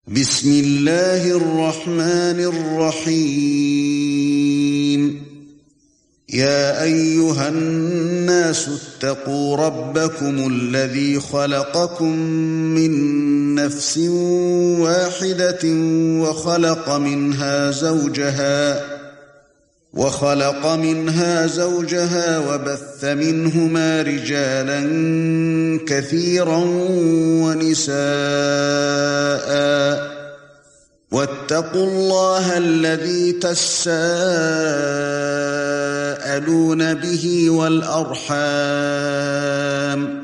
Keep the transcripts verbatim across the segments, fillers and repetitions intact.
بسم الله الرحمن الرحيم يا أيها الناس اتقوا ربكم الذي خلقكم من نفس واحدة وخلق منها زوجها وخلق منها زوجها وبث منهما رجالا كثيرا ونساء واتقوا الله الذي تساءلون به والأرحام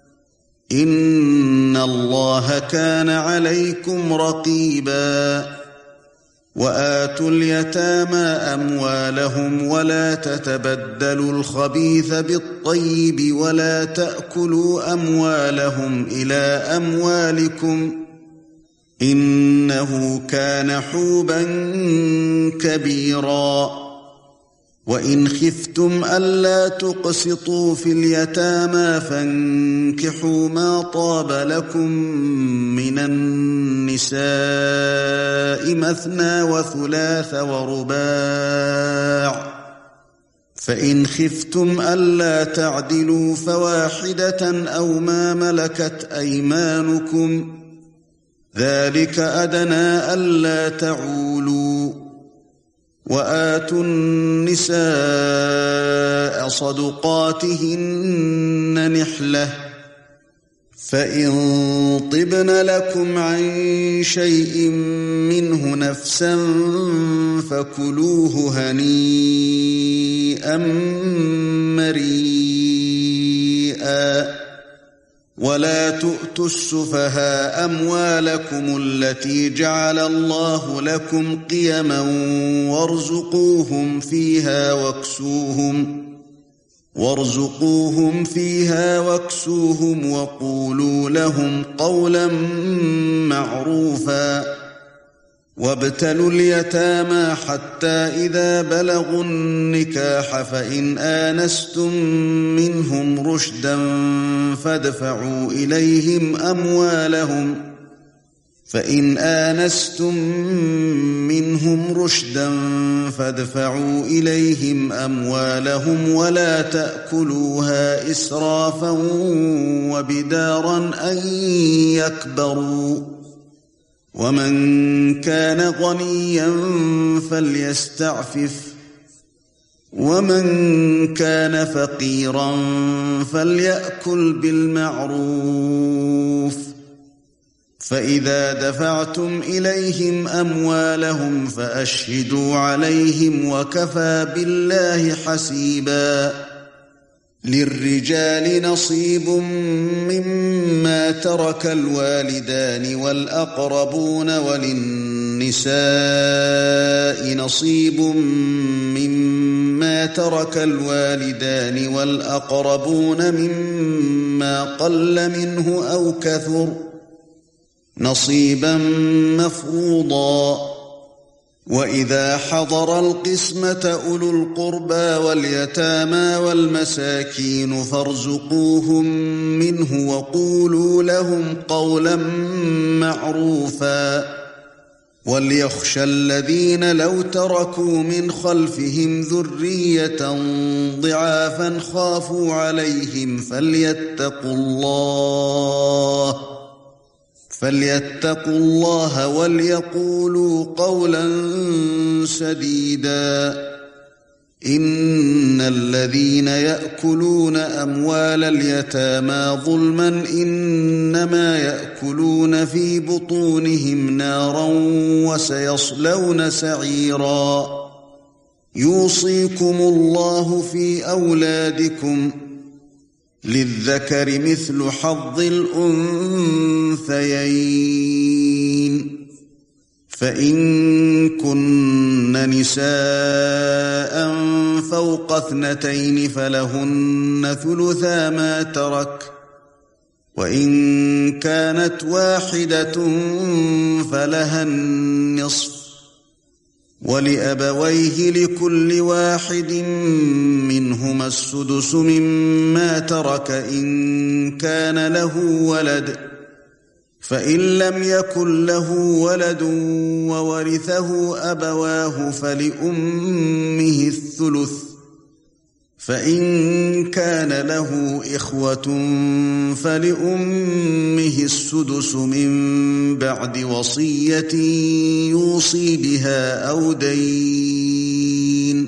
إن الله كان عليكم رقيبا وآتوا اليتامى أموالهم ولا تتبدلوا الخبيث بالطيب ولا تأكلوا أموالهم إلى أموالكم إنه كان حوبا كبيرا وإن خفتم ألا تقسطوا في اليتامى فانكحوا ما طاب لكم من النساء مثنى وثلاث ورباع فإن خفتم ألا تعدلوا فواحدة أو ما ملكت أيمانكم ذلك أدنى ألا تعولوا وآتوا النساء صدقاتهن نحلة فإن طبن لكم عن شيء منه نفسا فكلوه هنيئا مريئا ولا تؤتوا السفهاء أموالكم التي جعل الله لكم قيما وارزقوهم فيها واكسوهم وارزقوهم فيها واكسوهم وقولوا لهم قولا معروفا وابتلوا اليتامى حتى إذا بلغوا النكاح فإن آنستم منهم رشدا فادفعوا إليهم أموالهم فإن آنستم منهم رشدا فادفعوا إليهم أموالهم ولا تأكلوها إسرافا وبدارا أن يكبروا ومن كان غنيا فليستعفف ومن كان فقيرا فليأكل بالمعروف فإذا دفعتم إليهم أموالهم فأشهدوا عليهم وكفى بالله حسيبا للرجال نصيب مما ترك الوالدان والأقربون وللنساء نصيب مما ترك الوالدان والأقربون مما قل منه أو كثر نصيبا مفروضا وإذا حضر القسمة أولو القربى واليتامى والمساكين فارزقوهم منه وقولوا لهم قولا معروفا وليخشى الذين لو تركوا من خلفهم ذرية ضعافا خافوا عليهم فليتقوا الله فليتقوا الله وليقولوا قولا سديدا إن الذين يأكلون أموال اليتامى ظلما إنما يأكلون في بطونهم نارا وسيصلون سعيرا يوصيكم الله في أولادكم للذكر مثل حظ الأنثيين فإن كن نساء فوق اثنتين فلهن ثلثا ما ترك وإن كانت واحدة فلها النصف ولأبويه لكل واحد منهما السدس مما ترك إن كان له ولد فإن لم يكن له ولد وورثه أبواه فلأمه الثلث فإن كان له إخوة فلأمه السدس من بعد وصية يوصي بها أو دين.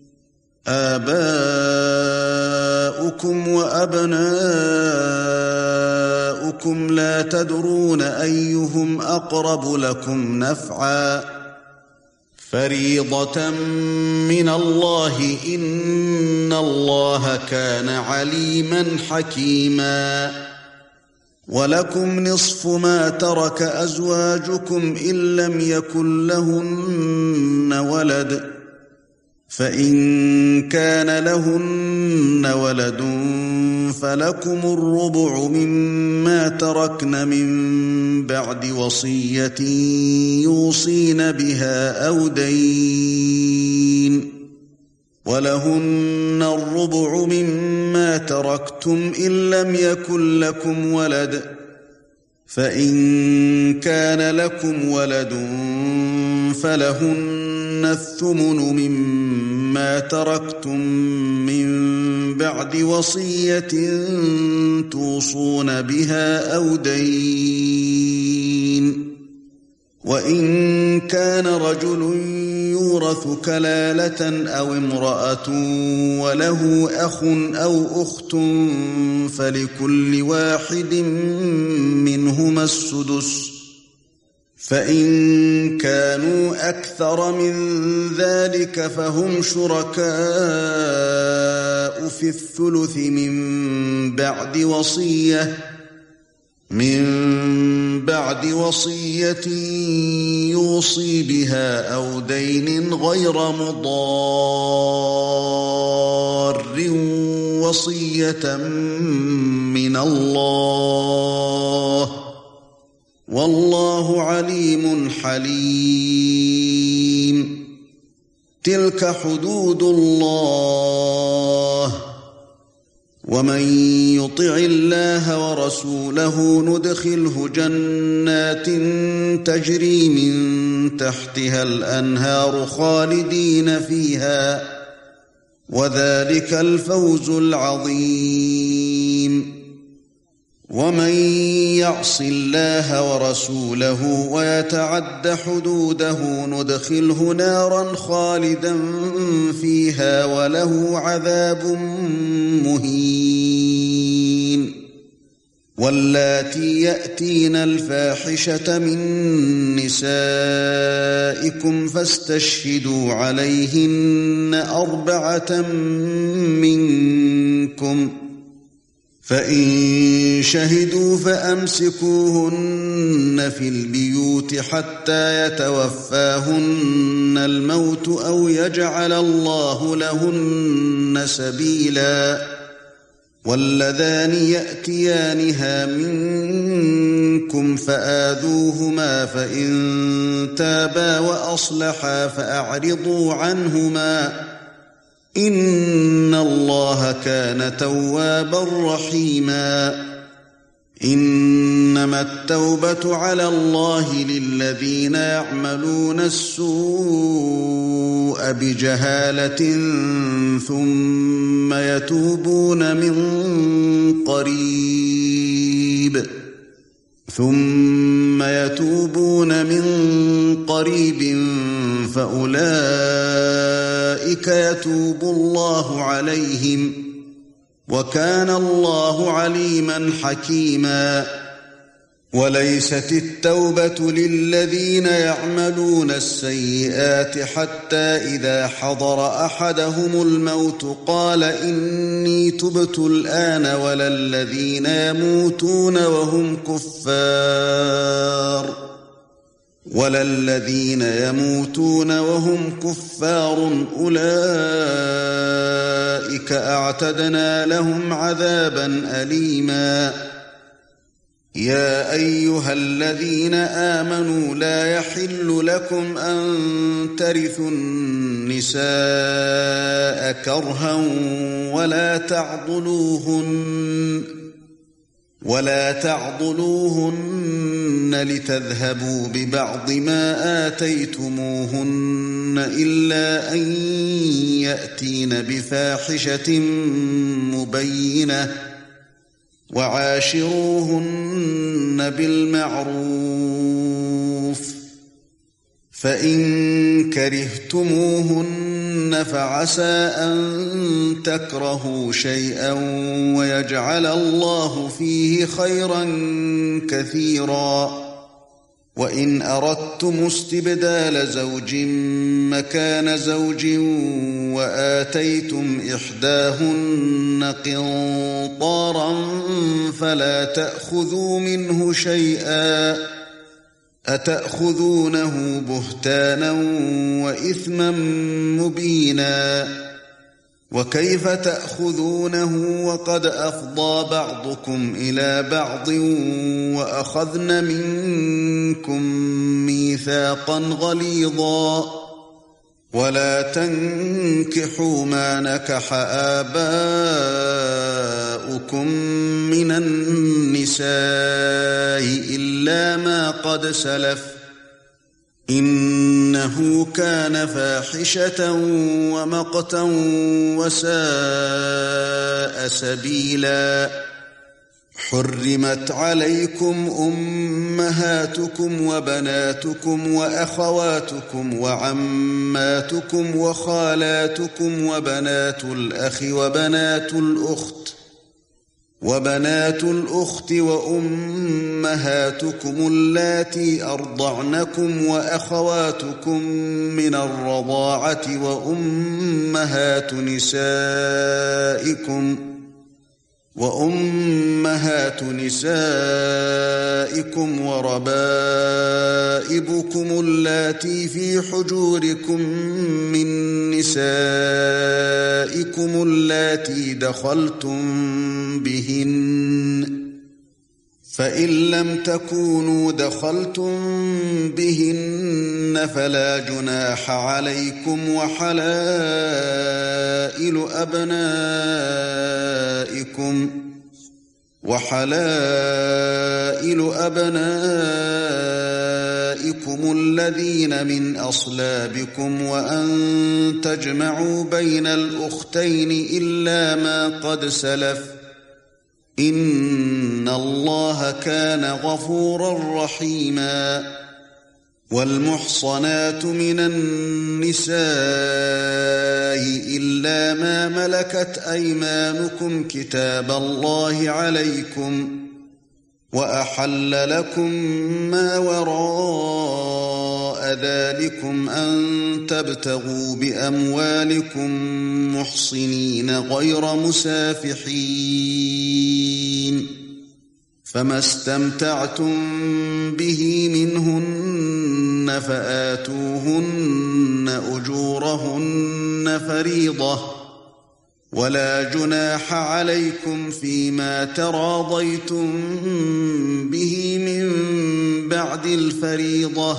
آباؤكم وأبناؤكم لا تدرون أيهم أقرب لكم نفعا فريضة من الله إن الله كان عليما حكيما. ولكم نصف ما ترك أزواجكم إن لم يكن لهن ولد فإن كان لهن ولد فلكم الربع مما تركن من بعد وصية يوصين بها أو دين. ولهن الربع مما تركتم إن لم يكن لكم ولد فإن كان لكم ولد فلهن الثمن مما تركتم من بعد وصية توصون بها أو دين. وإن كان رجل يورث كلالة أو امرأة وله أخ أو أخت فلكل واحد منهما السدس فإن كانوا أكثر من ذلك فهم شركاء في الثلث من بعد وصية من بعد وصية يوصي بها أو دين غير مضار وصية من الله والله عليم حليم. تلك حدود الله ومن يطع الله ورسوله ندخله جنات تجري من تحتها الأنهار خالدين فيها وذلك الفوز العظيم. ومن يعص الله ورسوله ويتعد حدوده ندخله نارا خالدا فيها وله عذاب مهين. واللاتي يأتين الفاحشة من نسائكم فاستشهدوا عليهن أربعة منكم فإن شهدوا فأمسكوهن في البيوت حتى يتوفاهن الموت أو يجعل الله لهن سبيلا. واللذان يأتيانها منكم فآذوهما فإن تابا وأصلحا فأعرضوا عنهما إن الله كان توابا رحيما. إنما التوبة على الله للذين يعملون السوء بجهالة ثم يتوبون من قريب ثم يتوبون من قريب فأولئك يتوب الله عليهم وكان الله عليما حكيما. وليست التوبة للذين يعملون السيئات حتى إذا حضر أحدهم الموت قال إني تبت الآن ولا الذين يموتون وهم كفار ولا الذين يموتون وهم كفار أولئك أعتدنا لهم عذابا أليما. يا أيها الذين آمنوا لا يحل لكم أن ترثوا النساء كرها ولا تعضلوهن ولا تعضلوهن لتذهبوا ببعض ما آتيتموهن إلا أن يأتين بفاحشة مبينة وعاشروهن بالمعروف فإن كرهتموهن فعسى أن تكرهوا شيئا ويجعل الله فيه خيرا كثيرا وإن أردتم استبدال زوج مكان زوج وآتيتم إحداهن قنطارا فلا تأخذوا منه شيئا أتأخذونه بهتانا وإثما مبينا وكيف تأخذونه وقد أفضى بعضكم إلى بعض وأخذن منكم ميثاقا غليظا ولا تنكحوا ما نكح آباؤكم من النساء إلا ما قد سلف إنه كان فاحشة ومقتا وساء سبيلا حرمت عليكم أمهاتكم وبناتكم وأخواتكم وعماتكم وخالاتكم وبنات الأخ وبنات الأخت وبنات الأخت وأمهاتكم اللاتي أرضعنكم وأخواتكم من الرضاعة وأمهات نسائكم وأمهات نسائكم وربائبكم اللاتي في حجوركم من نسائكم اللاتي دخلتم بهن فإن لم تكونوا دخلتم بهن فلا جناح عليكم وحلائل أبنائكم وحلائل أبنائكم الذين من أصلابكم وأن تجمعوا بين الأختين إلا ما قد سلف إن الله كان غفورا رحيما والمحصنات من النساء إلا ما ملكت أيمانكم كتاب الله عليكم وأحل لكم ما وراء ذلكم أن تبتغوا بأموالكم محصنين غير مسافحين فما استمتعتم به منهن فآتوهن أجورهن فريضة ولا جناح عليكم فيما تراضيتم به من بعد الفريضة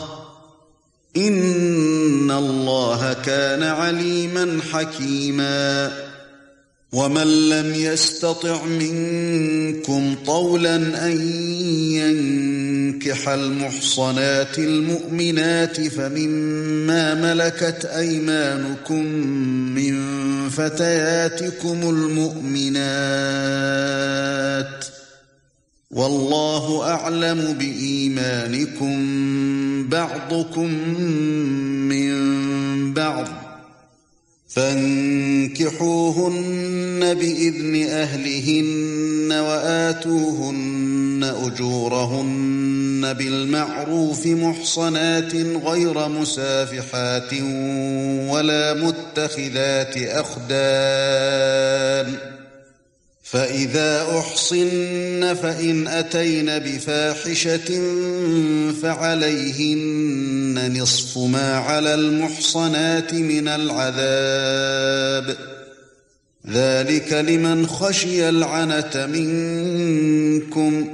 إن الله كان عليما حكيما ومن لم يستطع منكم طولا أن ينكح المحصنات المؤمنات فمما ملكت أيمانكم من فتياتكم المؤمنات والله أعلم بإيمانكم بعضكم من بعض فانكحوهن بإذن أهلهن وآتوهن أجورهن بالمعروف محصنات غير مسافحات ولا متخذات أخدان فإذا أحصن فإن أتين بفاحشة فعليهن نصف ما على المحصنات من العذاب ذلك لمن خشي العنة منكم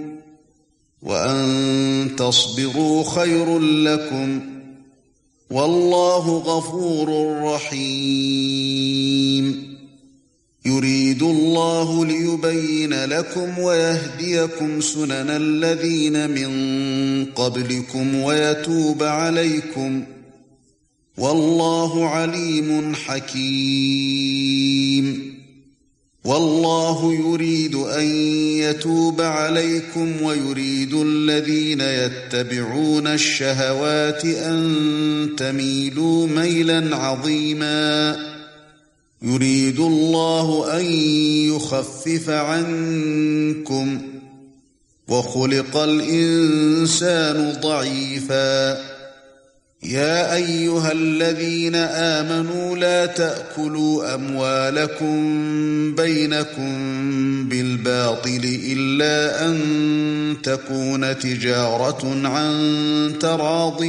وأن تصبروا خير لكم والله غفور رحيم يريد الله ليبين لكم ويهديكم سنن الذين من قبلكم ويتوب عليكم والله عليم حكيم والله يريد أن يتوب عليكم ويريد الذين يتبعون الشهوات أن تميلوا ميلا عظيما يريد الله أن يخفف عنكم وخلق الإنسان ضعيفا يا أيها الذين آمنوا لا تأكلوا أموالكم بينكم بالباطل إلا أن تكون تجارة عن تراض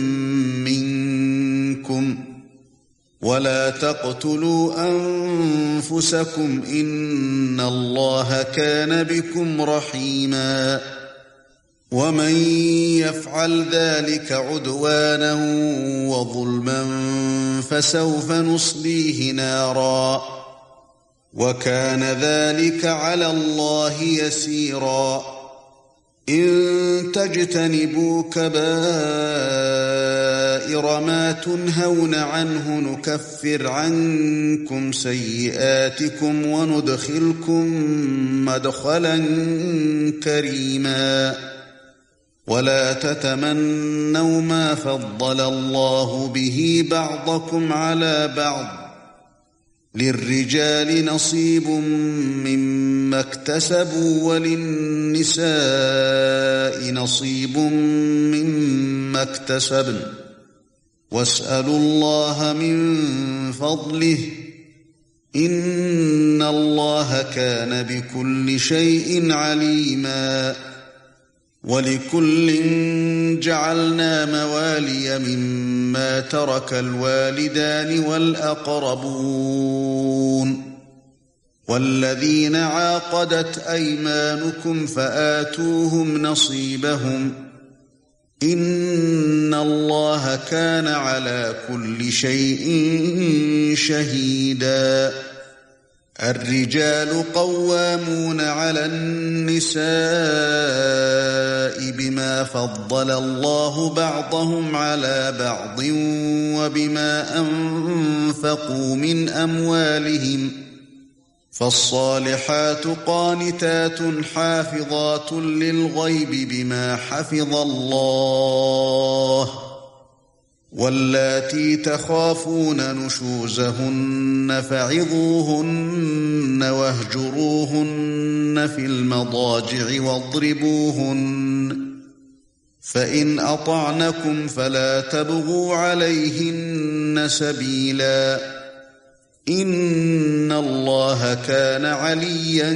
منكم ولا تقتلوا أنفسكم إن الله كان بكم رحيما ومن يفعل ذلك عدوانا وظلما فسوف نصليه نارا وكان ذلك على الله يسيرا إن تجتنبوا كبائر ما تنهون عنه نكفر عنكم سيئاتكم وندخلكم مدخلا كريما ولا تتمنوا ما فضل الله به بعضكم على بعض للرجال نصيب مما اكتسبوا وللنساء نصيب مما اكتسبن واسألوا الله من فضله إن الله كان بكل شيء عليما ولكل جعلنا موالي مما ترك الوالدان والأقربون والذين عاقدت أيمانكم فآتوهم نصيبهم إن الله كان على كل شيء شهيدا الرجال قوامون على النساء بما فضل الله بعضهم على بعض وبما أنفقوا من أموالهم فالصالحات قانتات حافظات للغيب بما حفظ الله واللاتي تخافون نشوزهن فعظوهن واهجروهن في المضاجع واضربوهن فإن أطعنكم فلا تبغوا عليهن سبيلا إن الله كان عليا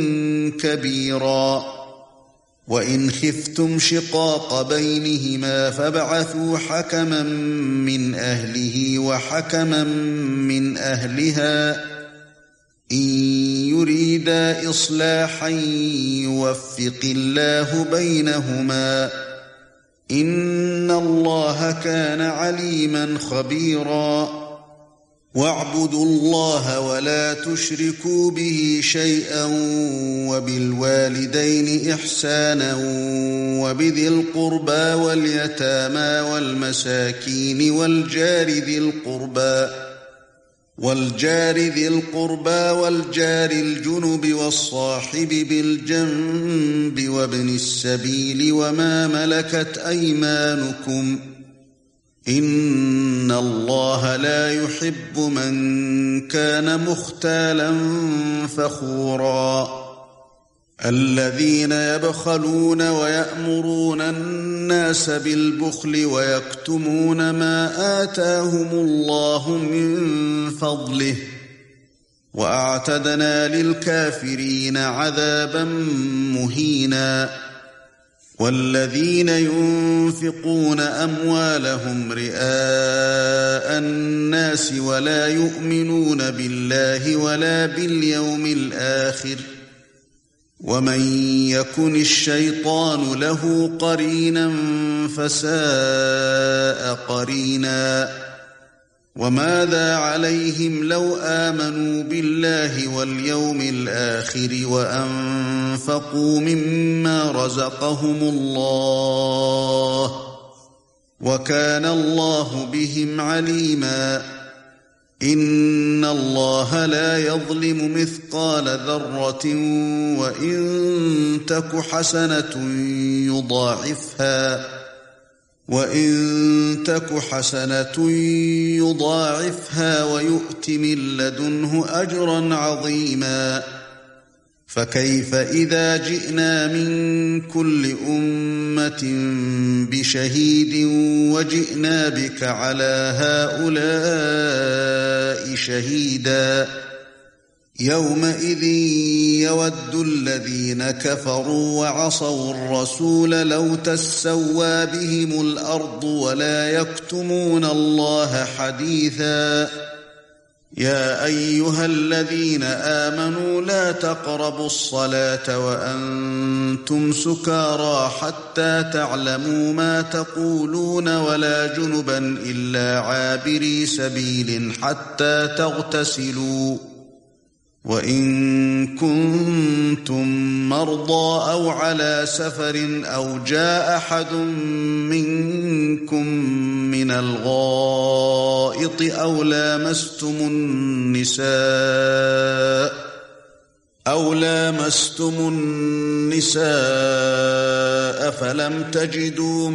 كبيرا وإن خفتم شقاق بينهما فابعثوا حكما من أهله وحكما من أهلها إن يريدا إصلاحا يوفق الله بينهما إن الله كان عليما خبيرا واعبدوا الله ولا تشركوا به شيئا وبالوالدين إحسانا وبذي القربى واليتامى والمساكين والجار ذي القربى والجار ذي القربى والجار الجنب والصاحب بالجنب وابن السبيل وما ملكت أيمانكم إن الله لا يحب من كان مختالا فخورا الذين يبخلون ويأمرون الناس بالبخل ويكتمون ما آتاهم الله من فضله وأعتدنا للكافرين عذابا مهينا والذين ينفقون أموالهم رئاء الناس ولا يؤمنون بالله ولا باليوم الآخر ومن يكن الشيطان له قرينا فساء قرينا وماذا عليهم لو آمنوا بالله واليوم الآخر وأنفقوا مما رزقهم الله وكان الله بهم عليما إن الله لا يظلم مثقال ذرة وإن تك حسنة يضاعفها وَإِن تَكُ حَسَنَةٌ يُضَاعِفْهَا وَيُؤْتِ مِن لَّدُنْهُ أَجْرًا عَظِيمًا فَكَيْفَ إِذَا جِئْنَا مِن كُلِّ أُمَّةٍ بِشَهِيدٍ وَجِئْنَا بِكَ عَلَى هَؤُلَاءِ شَهِيدًا يَوْمَئِذٍ يَوَدُّ الَّذِينَ كَفَرُوا وَعَصَوُا الرَّسُولَ لَوْ تَسَوَّىٰ بِهِمُ الْأَرْضُ وَلَا يَكْتُمُونَ اللَّهَ حَدِيثًا يَا أَيُّهَا الَّذِينَ آمَنُوا لَا تَقْرَبُوا الصَّلَاةَ وَأَنتُمْ سُكَارَىٰ حَتَّىٰ تَعْلَمُوا مَا تَقُولُونَ وَلَا جُنُبًا إِلَّا عَابِرِي سَبِيلٍ حَتَّىٰ تَغْتَسِلُوا وَإِن كُنتُم مَّرْضَىٰ أَوْ عَلَىٰ سَفَرٍ أَوْ جَاءَ أَحَدٌ مِّنكُم مِّنَ الْغَائِطِ أَوْ لَامَسْتُمُ النِّسَاءَ أَوْ لَامَسْتُمُ النِّسَاءَ فَلَمْ تَجِدُوا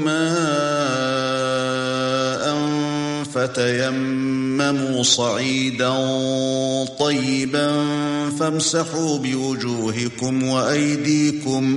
مَاءً فَتَيَمَّمُوا صَعِيدًا طَيِّبًا فَامْسَحُوا بِوُجُوهِكُمْ وَأَيْدِيكُمْ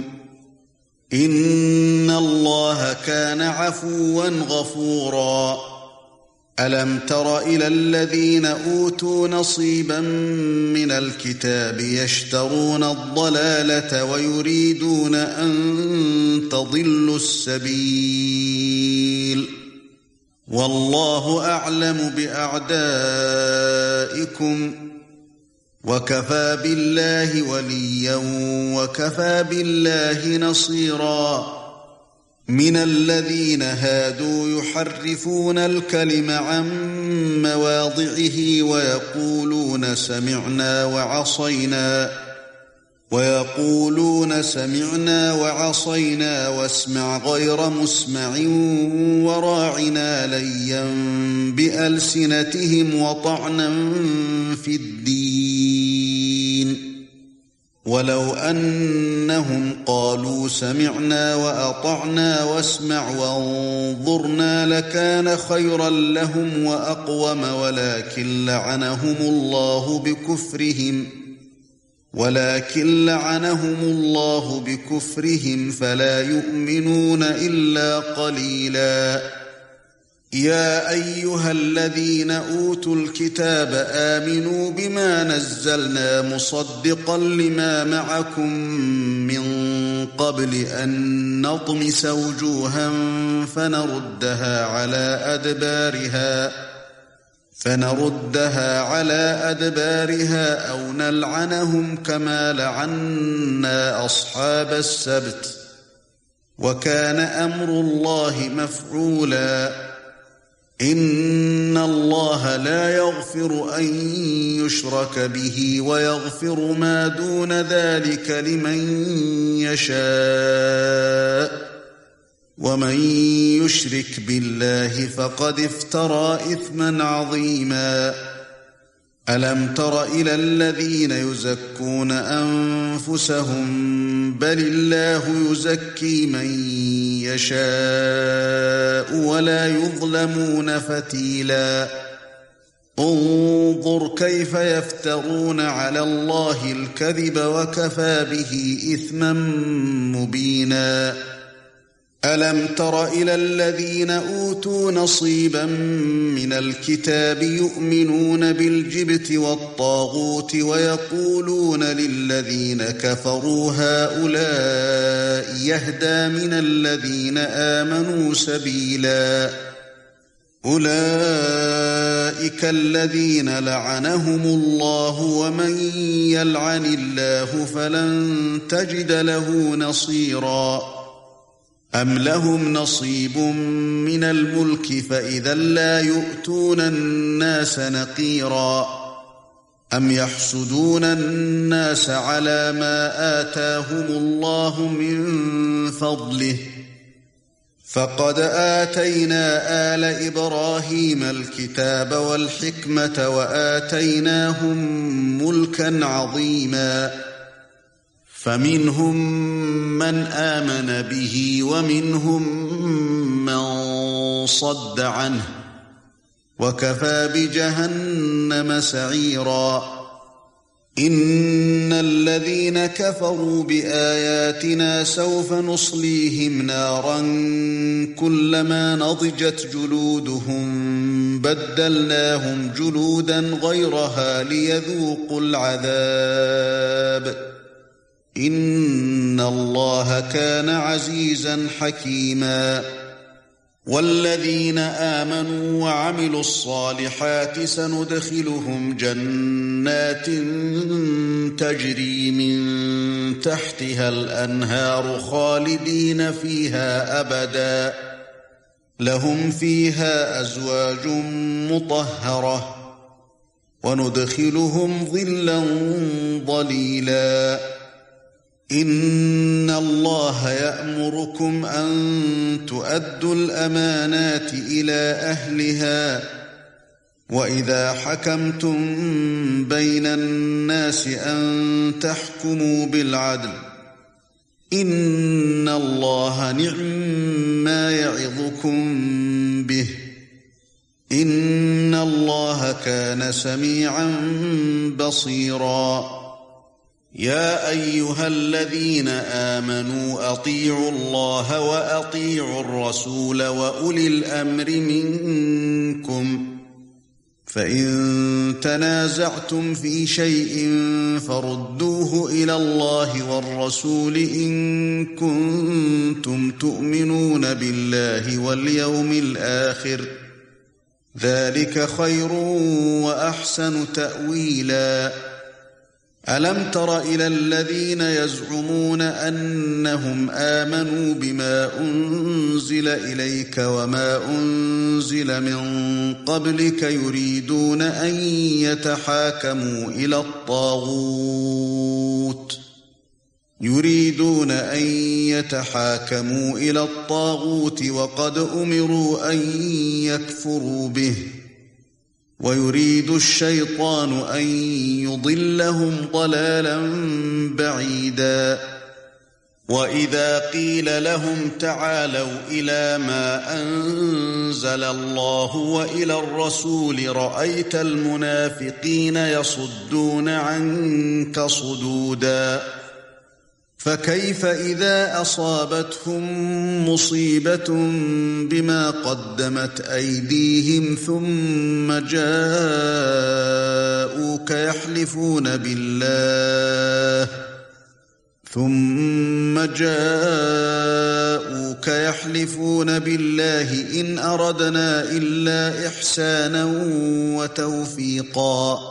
إِنَّ اللَّهَ كَانَ عَفُوًّا غَفُورًا أَلَمْ تَرَ إِلَى الَّذِينَ أُوتُوا نَصِيبًا مِنَ الْكِتَابِ يَشْتَرُونَ الضَّلَالَةَ وَيُرِيدُونَ أَن تَضِلُّوا السَّبِيلَ وَاللَّهُ أَعْلَمُ بِأَعْدَائِكُمْ وَكَفَى بِاللَّهِ وَلِيًّا وَكَفَى بِاللَّهِ نَصِيرًا مِنَ الَّذِينَ هَادُوا يُحَرِّفُونَ الْكَلِمَ عَن مَّوَاضِعِهِ وَيَقُولُونَ سَمِعْنَا وَعَصَيْنَا وَيَقُولُونَ سَمِعْنَا وَعَصَيْنَا وَاسْمَعْ غَيْرَ مُسْمَعٍ وَرَاعِنَا لَيًّا بِأَلْسِنَتِهِمْ وَطَعْنًا فِي الدِّينِ وَلَوْ أَنَّهُمْ قَالُوا سَمِعْنَا وَأَطَعْنَا وَاسْمَعْ وَانظُرْنَا لَكَانَ خَيْرًا لَّهُمْ وَأَقْوَمَ ولكن لعنهم الله بكفرهم ولكن لعنهم الله بكفرهم فلا يؤمنون إلا قليلا يا أيها الذين أوتوا الكتاب آمنوا بما نزلنا مصدقا لما معكم من قبل أن نطمس وجوها فنردها على أدبارها فنردها على أدبارها أو نلعنهم كما لعنا أصحاب السبت وكان أمر الله مفعولا إن الله لا يغفر أن يشرك به ويغفر ما دون ذلك لمن يشاء ومن يشرك بالله فقد افترى إثما عظيما ألم تر إلى الذين يزكون أنفسهم بل الله يزكي من يشاء ولا يظلمون فتيلا انظر كيف يفترون على الله الكذب وكفى به إثما مبينا ألم تر إلى الذين أوتوا نصيبا من الكتاب يؤمنون بالجبت والطاغوت ويقولون للذين كفروا هؤلاء يهدى من الذين آمنوا سبيلا أولئك الذين لعنهم الله ومن يلعن الله فلن تجد له نصيرا أَمْ لَهُمْ نَصِيبٌ مِنَ الْمُلْكِ فَإِذًا لَّا يُؤْتُونَ النَّاسَ نَقِيرًا أَمْ يَحْسُدُونَ النَّاسَ عَلَىٰ مَا آتَاهُمُ اللَّهُ مِن فَضْلِهِ فَقَدْ آتَيْنَا آلَ إِبْرَاهِيمَ الْكِتَابَ وَالْحِكْمَةَ وَآتَيْنَاهُم مُّلْكًا عَظِيمًا فَمِنْهُم مَّنْ آمَنَ بِهِ وَمِنْهُم مَّن صَدَّ عَنْهُ وَكَفَىٰ بِجَهَنَّمَ سَعِيرًا إِنَّ الَّذِينَ كَفَرُوا بِآيَاتِنَا سَوْفَ نُصْلِيهِمْ نَارًا كُلَّمَا نَضِجَتْ جُلُودُهُم بَدَّلْنَاهُمْ جُلُودًا غَيْرَهَا لِيَذُوقُوا الْعَذَابَ إِنَّ اللَّهَ كَانَ عَزِيزًا حَكِيمًا وَالَّذِينَ آمَنُوا وَعَمِلُوا الصَّالِحَاتِ سَنُدْخِلُهُمْ جَنَّاتٍ تَجْرِي مِن تَحْتِهَا الْأَنْهَارُ خَالِدِينَ فِيهَا أَبَدًا لَهُمْ فِيهَا أَزْوَاجٌ مُطَهَّرَةٌ وَنُدْخِلُهُمْ ظِلًّا ظَلِيلًا إِنَّ اللَّهَ يَأْمُرُكُمْ أَن تُؤَدُّوا الْأَمَانَاتِ إِلَى أَهْلِهَا وَإِذَا حَكَمْتُم بَيْنَ النَّاسِ أَن تَحْكُمُوا بِالْعَدْلِ إِنَّ اللَّهَ نِعْمَّا يَعِظُكُم بِهِ إِنَّ اللَّهَ كَانَ سَمِيعًا بَصِيرًا يَا أَيُّهَا الَّذِينَ آمَنُوا أَطِيعُوا اللَّهَ وَأَطِيعُوا الرَّسُولَ وَأُولِي الْأَمْرِ مِنكُمْ فَإِن تَنَازَعْتُمْ فِي شَيْءٍ فَرُدُّوهُ إِلَى اللَّهِ وَالرَّسُولِ إِن كُنتُمْ تُؤْمِنُونَ بِاللَّهِ وَالْيَوْمِ الْآخِرِ ذَلِكَ خَيْرٌ وَأَحْسَنُ تَأْوِيلًا أَلَمْ تَرَ إِلَى الَّذِينَ يَزْعُمُونَ أَنَّهُمْ آمَنُوا بِمَا أُنزِلَ إِلَيْكَ وَمَا أُنزِلَ مِن قَبْلِكَ يُرِيدُونَ أَن يَتَحَاكَمُوا إِلَى الطَّاغُوتِ يُرِيدُونَ أَن يَتَحَاكَمُوا إِلَى الطَّاغُوتِ وَقَدْ أُمِرُوا أَن يَكْفُرُوا بِهِ وَيُرِيدُ الشَّيْطَانُ أَن يُضِلَّهُمْ ضَلَالًا بَعِيدًا وَإِذَا قِيلَ لَهُمْ تَعَالَوْا إِلَى مَا أَنزَلَ اللَّهُ وَإِلَى الرَّسُولِ رَأَيْتَ الْمُنَافِقِينَ يَصُدُّونَ عَنكَ صُدُودًا فَكَيْفَ إِذَا أَصَابَتْهُم مُّصِيبَةٌ بِمَا قَدَّمَتْ أَيْدِيهِمْ ثُمَّ جَاءُوكَ يَحْلِفُونَ بِاللَّهِ ثُمَّ جَاءُوكَ يَحْلِفُونَ بِاللَّهِ إِنْ أَرَدْنَا إِلَّا إِحْسَانًا وَتَوْفِيقًا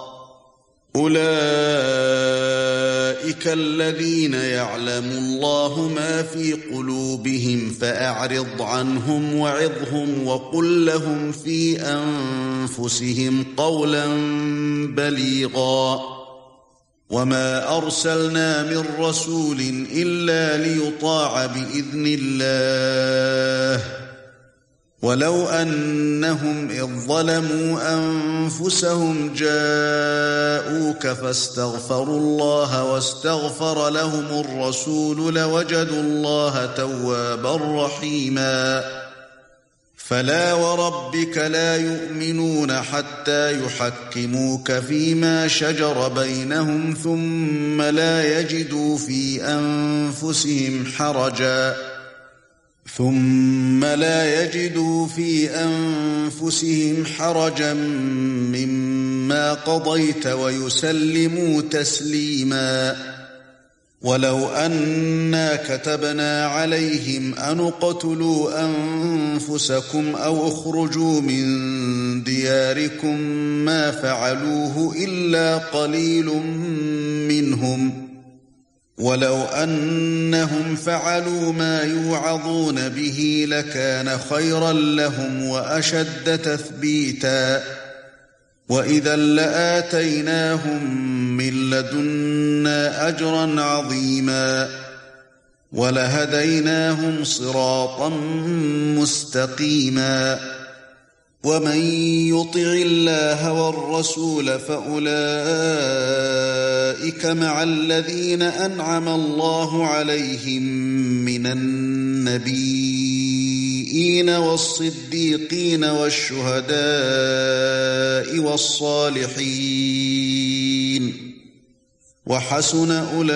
أُولَئِكَ الَّذِينَ يَعْلَمُ اللَّهُ مَا فِي قُلُوبِهِمْ فَأَعْرِضْ عَنْهُمْ وَعِظْهُمْ وَقُل لَّهُمْ فِي أَنفُسِهِمْ قَوْلًا بَلِيغًا وَمَا أَرْسَلْنَا مِن رَّسُولٍ إِلَّا لِيُطَاعَ بِإِذْنِ اللَّهِ وَلَوْ أَنَّهُمْ إِذ ظَّلَمُوا أَنفُسَهُمْ جَاءُوكَ فَاسْتَغْفَرُوا اللَّهَ وَاسْتَغْفَرَ لَهُمُ الرَّسُولُ لَوَجَدُوا اللَّهَ تَوَّابًا رَّحِيمًا فَلَا وَرَبِّكَ لَا يُؤْمِنُونَ حَتَّى يُحَكِّمُوكَ فِيمَا شَجَرَ بَيْنَهُمْ ثُمَّ لَا يَجِدُوا فِي أَنفُسِهِمْ حَرَجًا ثُمَّ لَا يَجِدُوا فِي أَنفُسِهِمْ حَرَجًا مِّمَّا قَضَيْتَ وَيُسَلِّمُوا تَسْلِيمًا وَلَوْ أَنَّا كَتَبْنَا عَلَيْهِمْ أَنِ اقْتُلُوا أَنفُسَكُمْ أَوْ اخْرُجُوا مِن دِيَارِكُمْ مَا فَعَلُوهُ إِلَّا قَلِيلٌ مِّنْهُمْ ولو أنهم فعلوا ما يوعظون به لكان خيرا لهم وأشد تثبيتا وإذا لآتيناهم من لدنا أجرا عظيما ولهديناهم صراطا مستقيما ومن يطع الله والرسول فأولئك مع الذين أنعم الله عليهم من النبيين والصديقين والشهداء والصالحين وحسن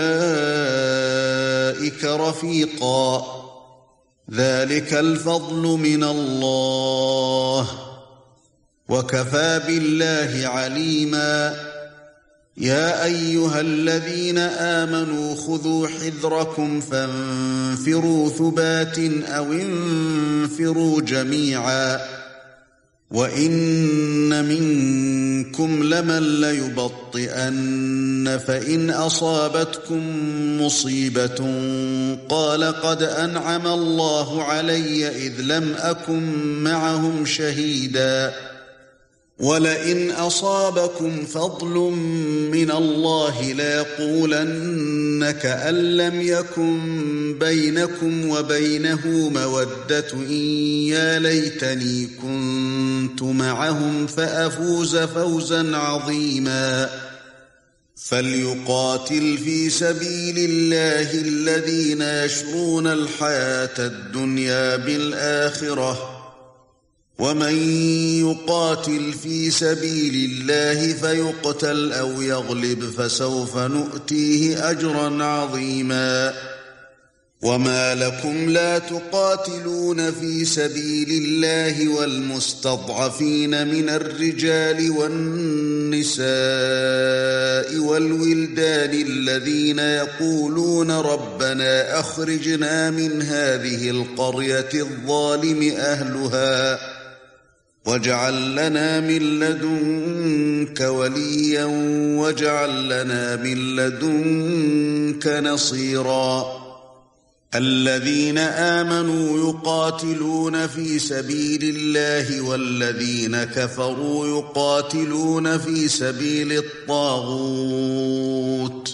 أولئك رفيقا ذلك الفضل من الله وكفى بالله عليما يا أيها الذين آمنوا خذوا حذركم فانفروا ثبات أو انفروا جميعا وإن منكم لمن ليبطئن فإن أصابتكم مصيبة قال قد أنعم الله علي إذ لم أكن معهم شهيدا ولئن أصابكم فضل من الله ليقولن كأن لم يكن بينكم وبينه مودة إن يا ليتني كنت معهم فأفوز فوزا عظيما فليقاتل في سبيل الله الذين يشرون الحياة الدنيا بالآخرة ومن يقاتل في سبيل الله فيقتل أو يغلب فسوف نؤتيه أجرا عظيما وما لكم لا تقاتلون في سبيل الله والمستضعفين من الرجال والنساء والولدان الذين يقولون ربنا أخرجنا من هذه القرية الظالم أهلها واجعل لنا من لدنك وليا واجعل لنا من لدنك نصيرا الذين آمنوا يقاتلون في سبيل الله والذين كفروا يقاتلون في سبيل الطاغوت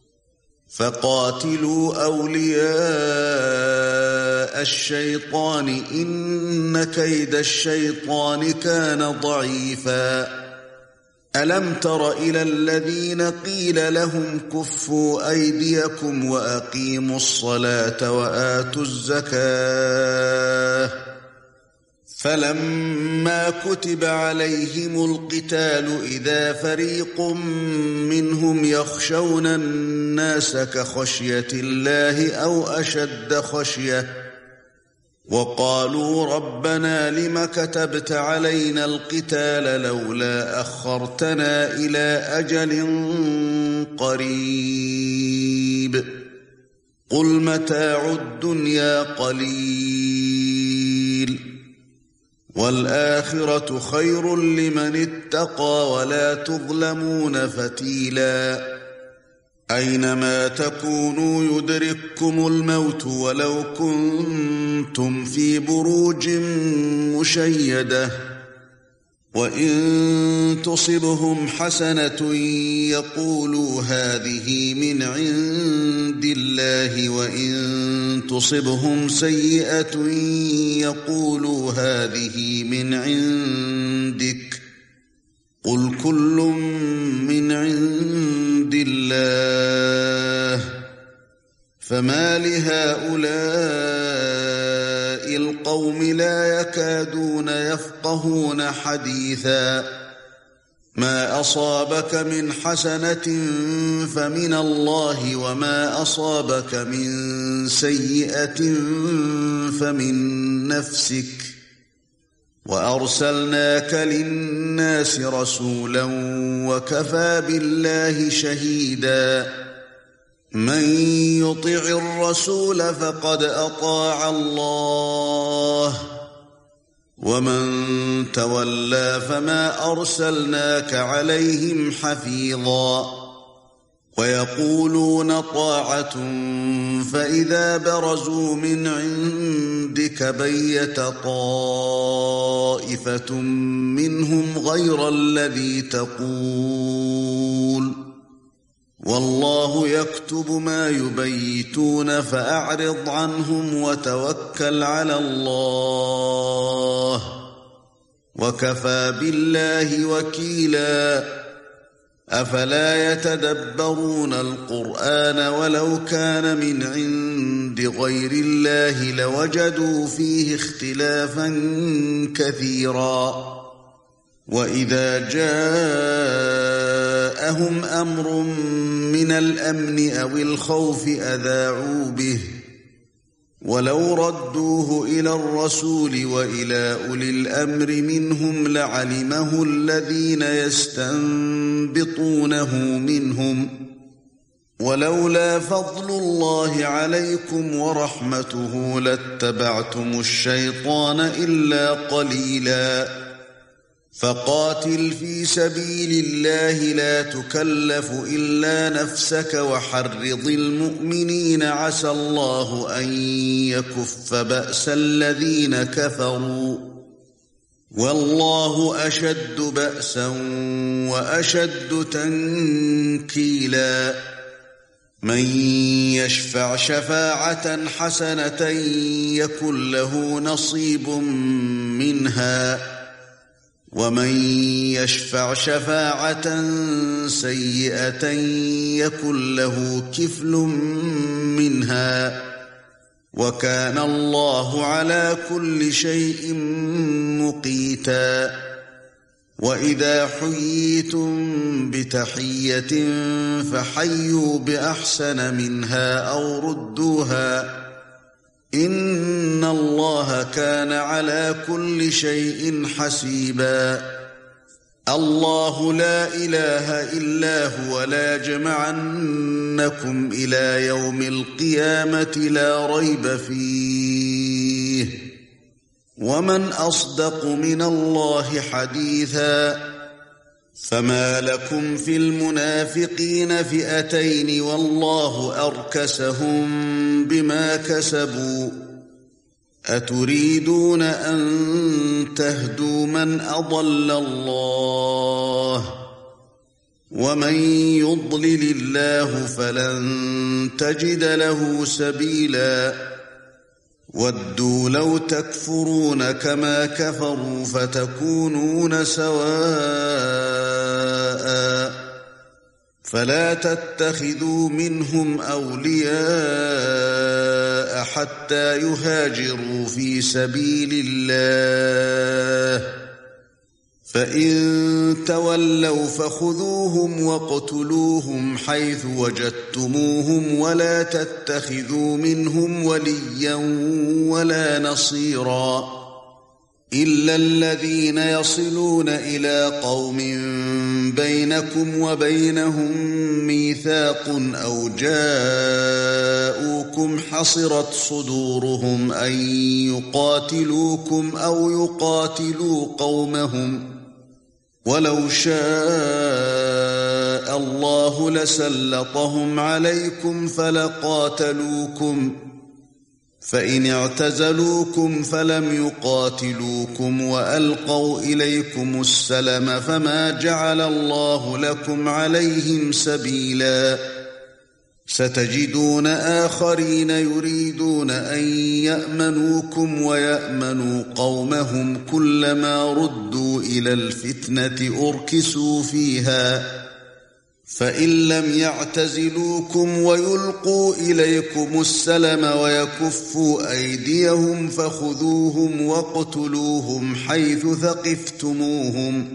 فقاتلوا أولياء الشيطان إن كيد الشيطان كان ضعيفا ألم تر إلى الذين قيل لهم كفوا أيديكم وأقيموا الصلاة وآتوا الزكاة فلما كتب عليهم القتال إذا فريق منهم يخشون الناس كخشية الله أو أشد خشية وقالوا ربنا لم كتبت علينا القتال لولا أخرتنا إلى أجل قريب قل متاع الدنيا قليل والآخرة خير لمن اتقى ولا تظلمون فتيلا أينما تكونوا يدرككم الموت ولو كنتم في بروج مشيدة وإن تصبهم حسنة يقولوا هذه من عند الله وإن تصبهم سيئة يقولوا هذه من عندك قل كل من عند الله فما لهؤلاء القوم لا يكادون يفقهون حديثا ما أصابك من حسنة فمن الله وما أصابك من سيئة فمن نفسك وأرسلناك للناس رسولا وكفى بالله شهيدا من يطع الرسول فقد أطاع الله ومن تولى فما أرسلناك عليهم حفيظا ويقولون طاعة فإذا برزوا من عندك بيت طائفة منهم غير الذي تقول والله يكتب ما يبيتون فأعرض عنهم وتوكل على الله وكفى بالله وكيلا أفلا يتدبرون القرآن ولو كان من عند غير الله لوجدوا فيه اختلافا كثيرا وإذا جاءهم أمر من الأمن أو الخوف أذاعوا به ولو ردوه إلى الرسول وإلى أولي الأمر منهم لعلمه الذين يستنبطونه منهم ولولا فضل الله عليكم ورحمته لاتبعتم الشيطان إلا قليلا فقاتل في سبيل الله لا تكلف إلا نفسك وحرض المؤمنين عسى الله أن يكف بأس الذين كفروا والله أشد بأسا وأشد تنكيلا من يشفع شفاعة حسنة يكن له نصيب منها ومن يشفع شفاعة سيئة يكن له كفل منها وكان الله على كل شيء مقيتا وإذا حييتم بتحية فحيوا بأحسن منها أو ردوها إن الله كان على كل شيء حسيبا الله لا إله إلا هو لا يجمعنكم إلى يوم القيامة لا ريب فيه ومن أصدق من الله حديثا فما لكم في المنافقين فئتين والله أركسهم بما كسبوا أتريدون أن تهدوا من أضل الله ومن يضلل الله فلن تجد له سبيلا ودوا لو تكفرون كما كفروا فتكونون سواء فلا تتخذوا منهم أولياء حتى يهاجروا في سبيل الله فإن تولوا فخذوهم واقتلوهم حيث وجدتموهم ولا تتخذوا منهم وليا ولا نصيرا إلا الذين يصلون إلى قوم بينكم وبينهم ميثاق أو جاءوكم حصرت صدورهم أن يقاتلوكم أو يقاتلوا قومهم ولو شاء الله لسلطهم عليكم فلقاتلوكم فإن اعتزلوكم فلم يقاتلوكم وألقوا إليكم السلم فما جعل الله لكم عليهم سبيلا ستجدون آخرين يريدون أن يأمنوكم ويأمنوا قومهم كلما ردوا إلى الفتنة أركسوا فيها فإن لم يعتزلوكم ويلقوا إليكم السلم ويكفوا أيديهم فخذوهم واقتلوهم حيث ثقفتموهم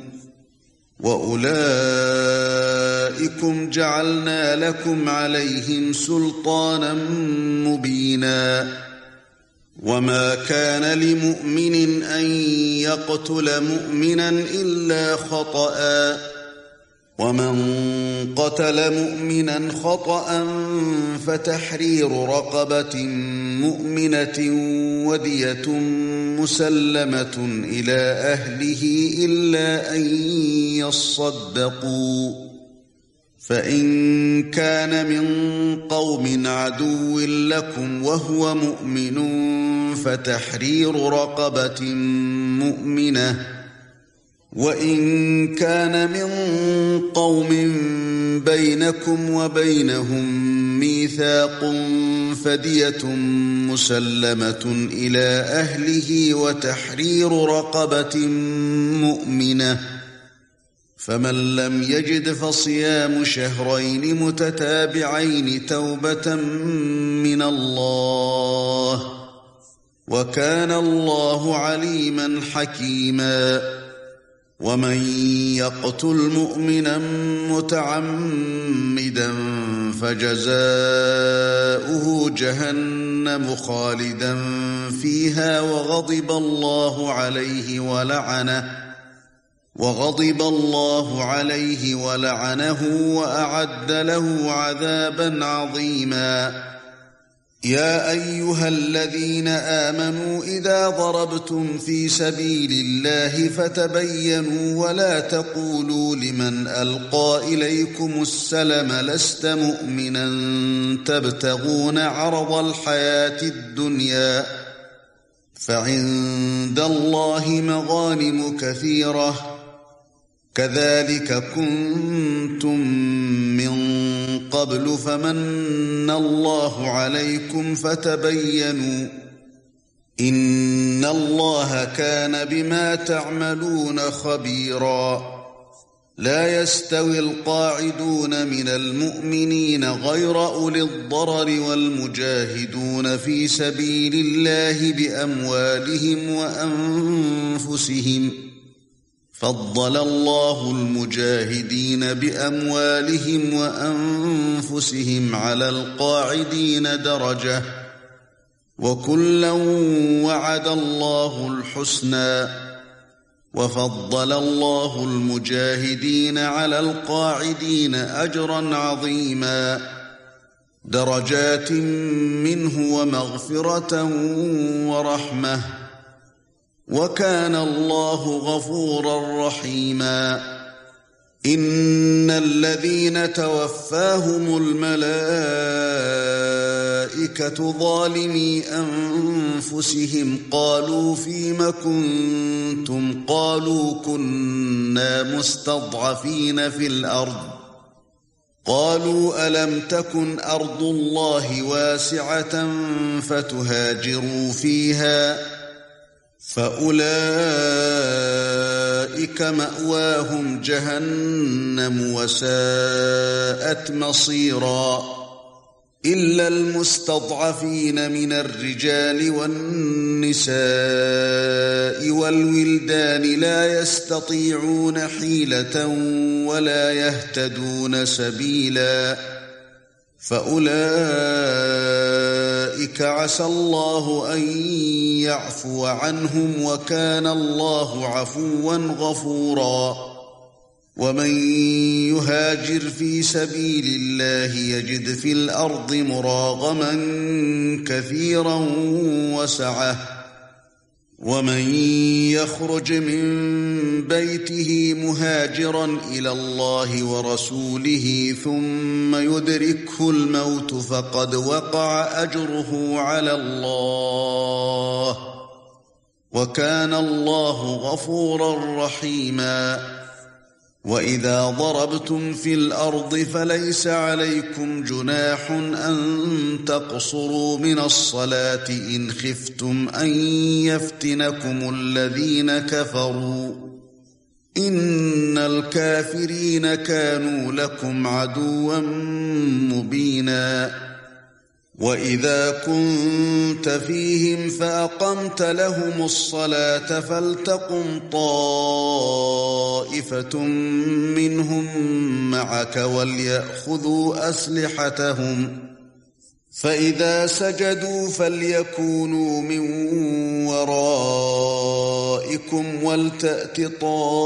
وأولئكم جعلنا لكم عليهم سلطانا مبينا وما كان لمؤمن أن يقتل مؤمنا إلا خطأ ومن قتل مؤمنا خطأ فتحرير رقبة مؤمنة ودية مسلمة إلى أهله إلا أن يصدقوا فإن كان من قوم عدو لكم وهو مؤمن فتحرير رقبة مؤمنة، وإن كان من قوم بينكم وبينهم ميثاق فدية مسلمة إلى أهله وتحرير رقبة مؤمنة، فمن لم يجد فصيام شهرين متتابعين توبة من الله، وكان الله عليما حكيما. ومن يقتل مؤمنا متعمدا فجزاؤه جهنم خالدا فيها وغضب الله عليه ولعنه وغضب الله عليه ولعنه وأعد له عذابا عظيما. يا أيها الذين آمنوا إذا ضربتم في سبيل الله فتبينوا ولا تقولوا لمن ألقى إليكم السلم لست مؤمنا تبتغون عرض الحياة الدنيا، فعند الله مغانم كثيرة كذلك كنتم من قبل فمن الله عليكم فتبينوا إن الله كان بما تعملون خبيرا. لا يستوي القاعدون من المؤمنين غير أولي الضرر والمجاهدون في سبيل الله بأموالهم وأنفسهم، فضل الله المجاهدين بأموالهم وأنفسهم على القاعدين درجة، وكلا وعد الله الحسنى، وفضل الله المجاهدين على القاعدين أجرا عظيما، درجات منه ومغفرة ورحمة، وكان الله غفورا رحيما. إن الذين توفاهم الملائكة ظالمي أنفسهم قالوا فيم كنتم قالوا كنا مستضعفين في الأرض قالوا ألم تكن أرض الله واسعة فتهاجروا فيها فأولئك مأواهم جهنم وساءت مصيرا إلا المستضعفين من الرجال والنساء والولدان لا يستطيعون حيلة ولا يهتدون سبيلا فأولئك عسى الله أن يعفو عنهم وكان الله عفوا غفورا. ومن يهاجر في سبيل الله يجد في الأرض مراغما كثيرا وسعة ومن يخرج من بيته مهاجرا إلى الله ورسوله ثم يدركه الموت فقد وقع أجره على الله وكان الله غفورا رحيما. وإذا ضربتم في الأرض فليس عليكم جناح أن تقصروا من الصلاة إن خفتم أن يفتنكم الذين كفروا إن الكافرين كانوا لكم عدوا مبينا. وإذا كنت فيهم فأقمت لهم الصلاة فلتقم طائفة منهم معك وليأخذوا أسلحتهم فإذا سجدوا فليكونوا من ورائكم ولتأت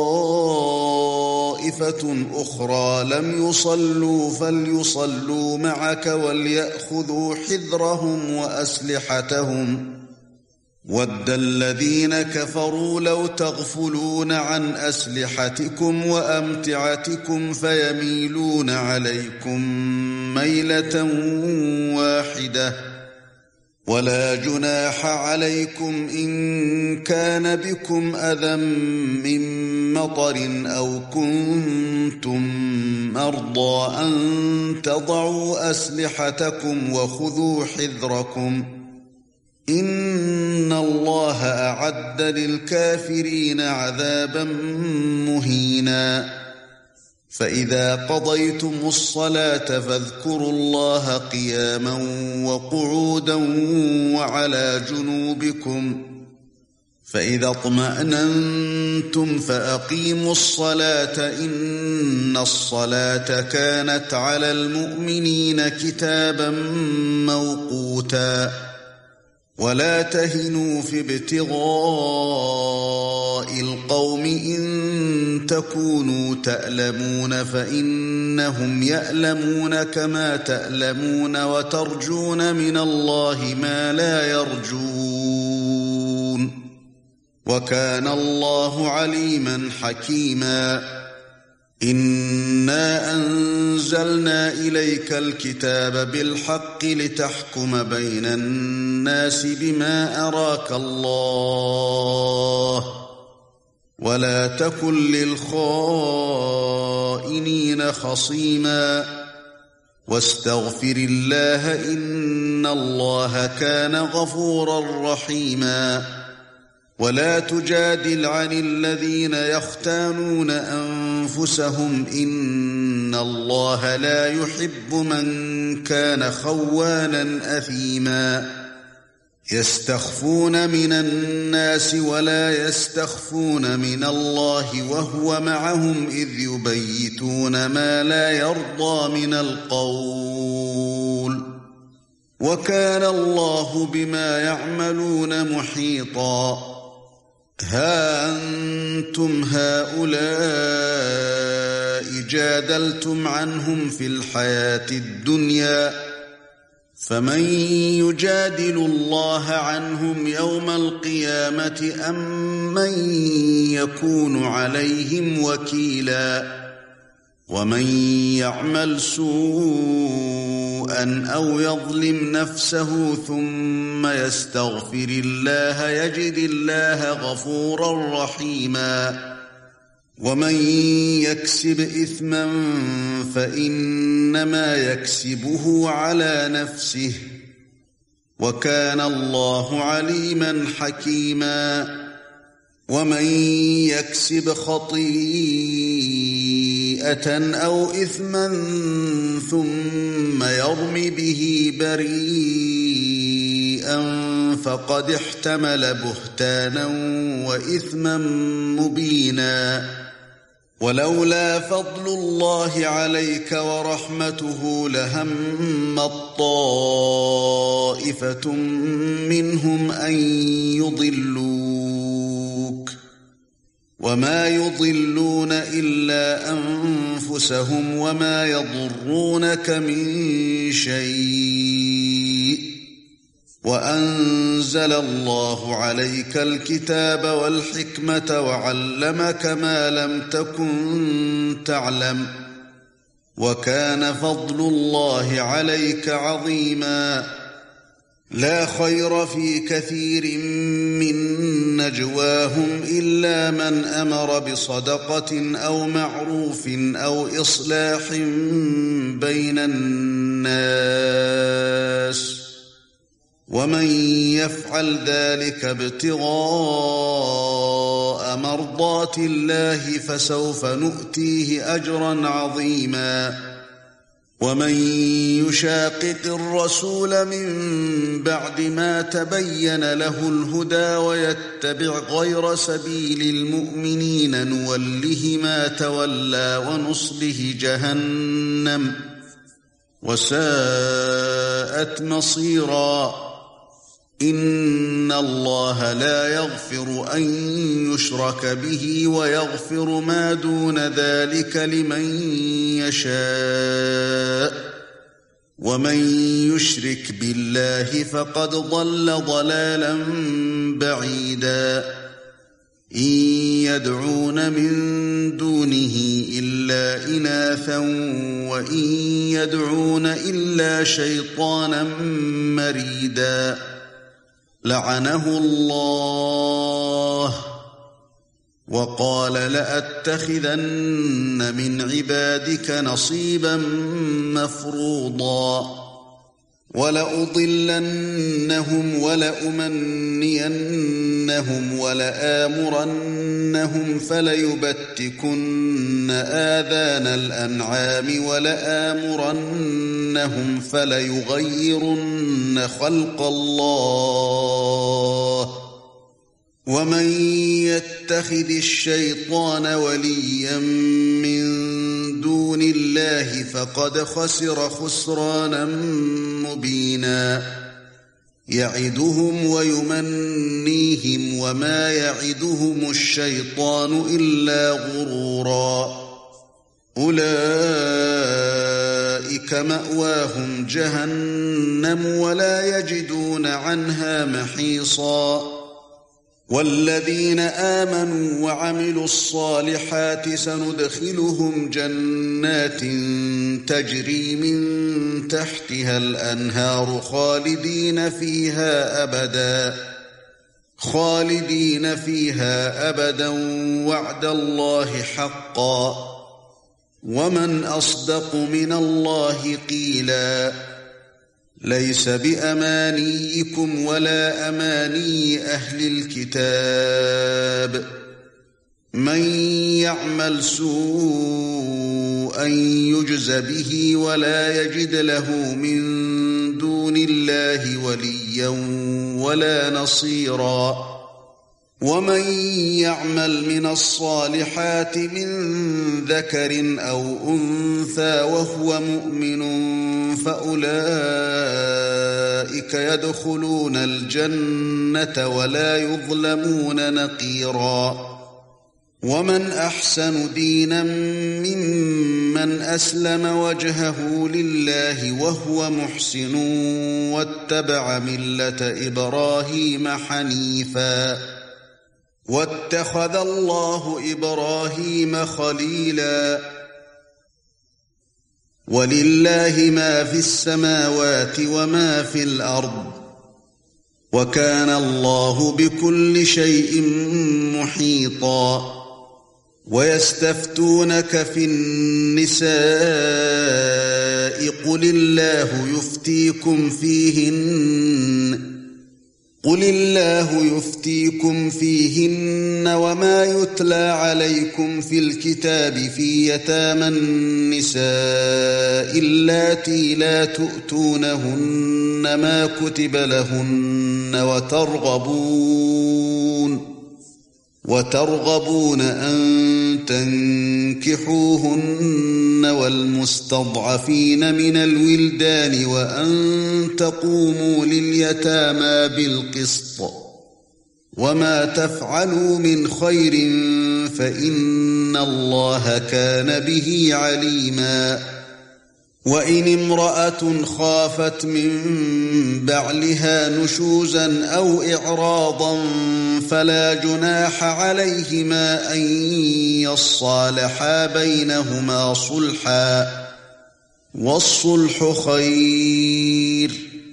طائفة أخرى لم يصلوا فليصلوا معك وليأخذوا حذرهم وأسلحتهم وَدَّ الَّذِينَ كَفَرُوا لَوْ تَغْفُلُونَ عَنْ أَسْلِحَتِكُمْ وَأَمْتِعَتِكُمْ فَيَمِيلُونَ عَلَيْكُمْ مَيْلَةً وَاحِدَةً وَلَا جُنَاحَ عَلَيْكُمْ إِن كَانَ بِكُمْ أَذًى مِّن مَّطَرٍ أَوْ كُنتُم مَّرْضَىٰ أَن تَضَعُوا أَسْلِحَتَكُمْ وَخُذُوا حِذْرَكُمْ إِنَّ اللَّهَ أَعَدَّ لِلْكَافِرِينَ عَذَابًا مُّهِينًا فَإِذَا قَضَيْتُمُ الصَّلَاةَ فاذكروا اللَّهَ قِيَامًا وَقُعُودًا وَعَلَى جُنُوبِكُمْ فَإِذَا اطْمَأْنَنتُمْ فَأَقِيمُوا الصَّلَاةَ إِنَّ الصَّلَاةَ كَانَتْ عَلَى الْمُؤْمِنِينَ كِتَابًا مَّوْقُوتًا وَلَا تَهِنُوا فِي ابْتِغَاءِ الْقَوْمِ إِن تَكُونُوا تَأْلَمُونَ فَإِنَّهُمْ يَأْلَمُونَ كَمَا تَأْلَمُونَ وَتَرْجُونَ مِنَ اللَّهِ مَا لَا يَرْجُونَ وَكَانَ اللَّهُ عَلِيمًا حَكِيمًا إِنَّا أَنزَلْنَا إِلَيْكَ الْكِتَابَ بِالْحَقِّ لِتَحْكُمَ بَيْنَ النَّاسِ بِمَا أَرَاكَ اللَّهُ وَلَا تَكُن لِّلْخَائِنِينَ خَصِيمًا وَاسْتَغْفِرِ اللَّهَ إِنَّ اللَّهَ كَانَ غَفُورًا رَّحِيمًا وَلَا تُجَادِلْ عَنِ الَّذِينَ يَخْتَانُونَ أَنفُسَهُمْ إِنَّ اللَّهَ لَا يُحِبُّ مَن كَانَ خَوَّانًا أَثِيمًا يَسْتَخْفُونَ مِنَ النَّاسِ وَلَا يَسْتَخْفُونَ مِنَ اللَّهِ وَهُوَ مَعَهُمْ إِذْ يُبَيِّتُونَ مَا لَا يَرْضَىٰ مِنَ الْقَوْلِ وَكَانَ اللَّهُ بِمَا يَعْمَلُونَ مُحِيطًا ها أنتم هؤلاء جادلتم عنهم في الحياة الدنيا فمن يجادل الله عنهم يوم القيامة أم من يكون عليهم وكيلا ومن يعمل سوءا أو يظلم نفسه ثم يستغفر الله يجد الله غفورا رحيما ومن يكسب إثما فإنما يكسبه على نفسه وكان الله عليما حكيما ومن يكسب خطيئة أو إثما ثم يرم به بريئا فقد احتمل بهتانا وإثما مبينا ولولا فضل الله عليك ورحمته لهمت طائفة منهم أن يضلوك وما يضلون إلا أنفسهم وما يضرونك من شيء وأنزل الله عليك الكتاب والحكمة وعلمك ما لم تكن تعلم وكان فضل الله عليك عظيما لا خير في كثير من نجواهم إلا من أمر بصدقة أو معروف أو إصلاح بين الناس ومن يفعل ذلك ابتغاء مرضات الله فسوف نؤتيه أجرا عظيما ومن يشاقق الرسول من بعد ما تبين له الهدى ويتبع غير سبيل المؤمنين نوله ما تولى ونصله جهنم وساءت مصيرا إن الله لا يغفر أن يشرك به ويغفر ما دون ذلك لمن يشاء ومن يشرك بالله فقد ضل ضلالا بعيدا إن يدعون من دونه إلا إناثا وإن يدعون إلا شيطانا مريدا لعنه الله وقال لأتخذن من عبادك نصيبا مفروضا ولأضلنهم ولأمنينهم ولآمرنهم فليبتكن آذان الأنعام ولآمرنهم فليغيرن خلق الله ومن يتخذ الشيطان وليا من دون الله فقد خسر خسرانا مبينا يعدهم ويمنيهم وما يعدهم الشيطان إلا غرورا أولئك مأواهم جهنم ولا يجدون عنها محيصا والذين آمنوا وعملوا الصالحات سندخلهم جنات تجري من تحتها الأنهار خالدين فيها أبدا خالدين فيها أبدا وعد الله حقا ومن أصدق من الله قيلا ليس بأمانيكم ولا أماني أهل الكتاب من يعمل سوءا يجز به ولا يجد له من دون الله وليا ولا نصيرا ومن يعمل من الصالحات من ذكر أو أنثى وهو مؤمن فأولئك يدخلون الجنة ولا يظلمون نقيرا ومن أحسن دينا ممن أسلم وجهه لله وهو محسن واتبع ملة إبراهيم حنيفا واتخذ الله إبراهيم خليلا ولله ما في السماوات وما في الأرض وكان الله بكل شيء محيطا ويستفتونك في النساء قل الله يفتيكم فيهن قل الله يفتيكم فيهن وما يتلى عليكم في الكتاب في يتامى النساء اللاتي لا تؤتونهن ما كتب لهن وترغبون وترغبون أن تنكحوهن والمستضعفين من الولدان وأن تقوموا لليتامى بالقسط وما تفعلوا من خير فإن الله كان به عليما وإن امرأة خافت من بعلها نشوزا أو إعراضا فلا جناح عليهما أن يصالحا بينهما صلحا والصلح خير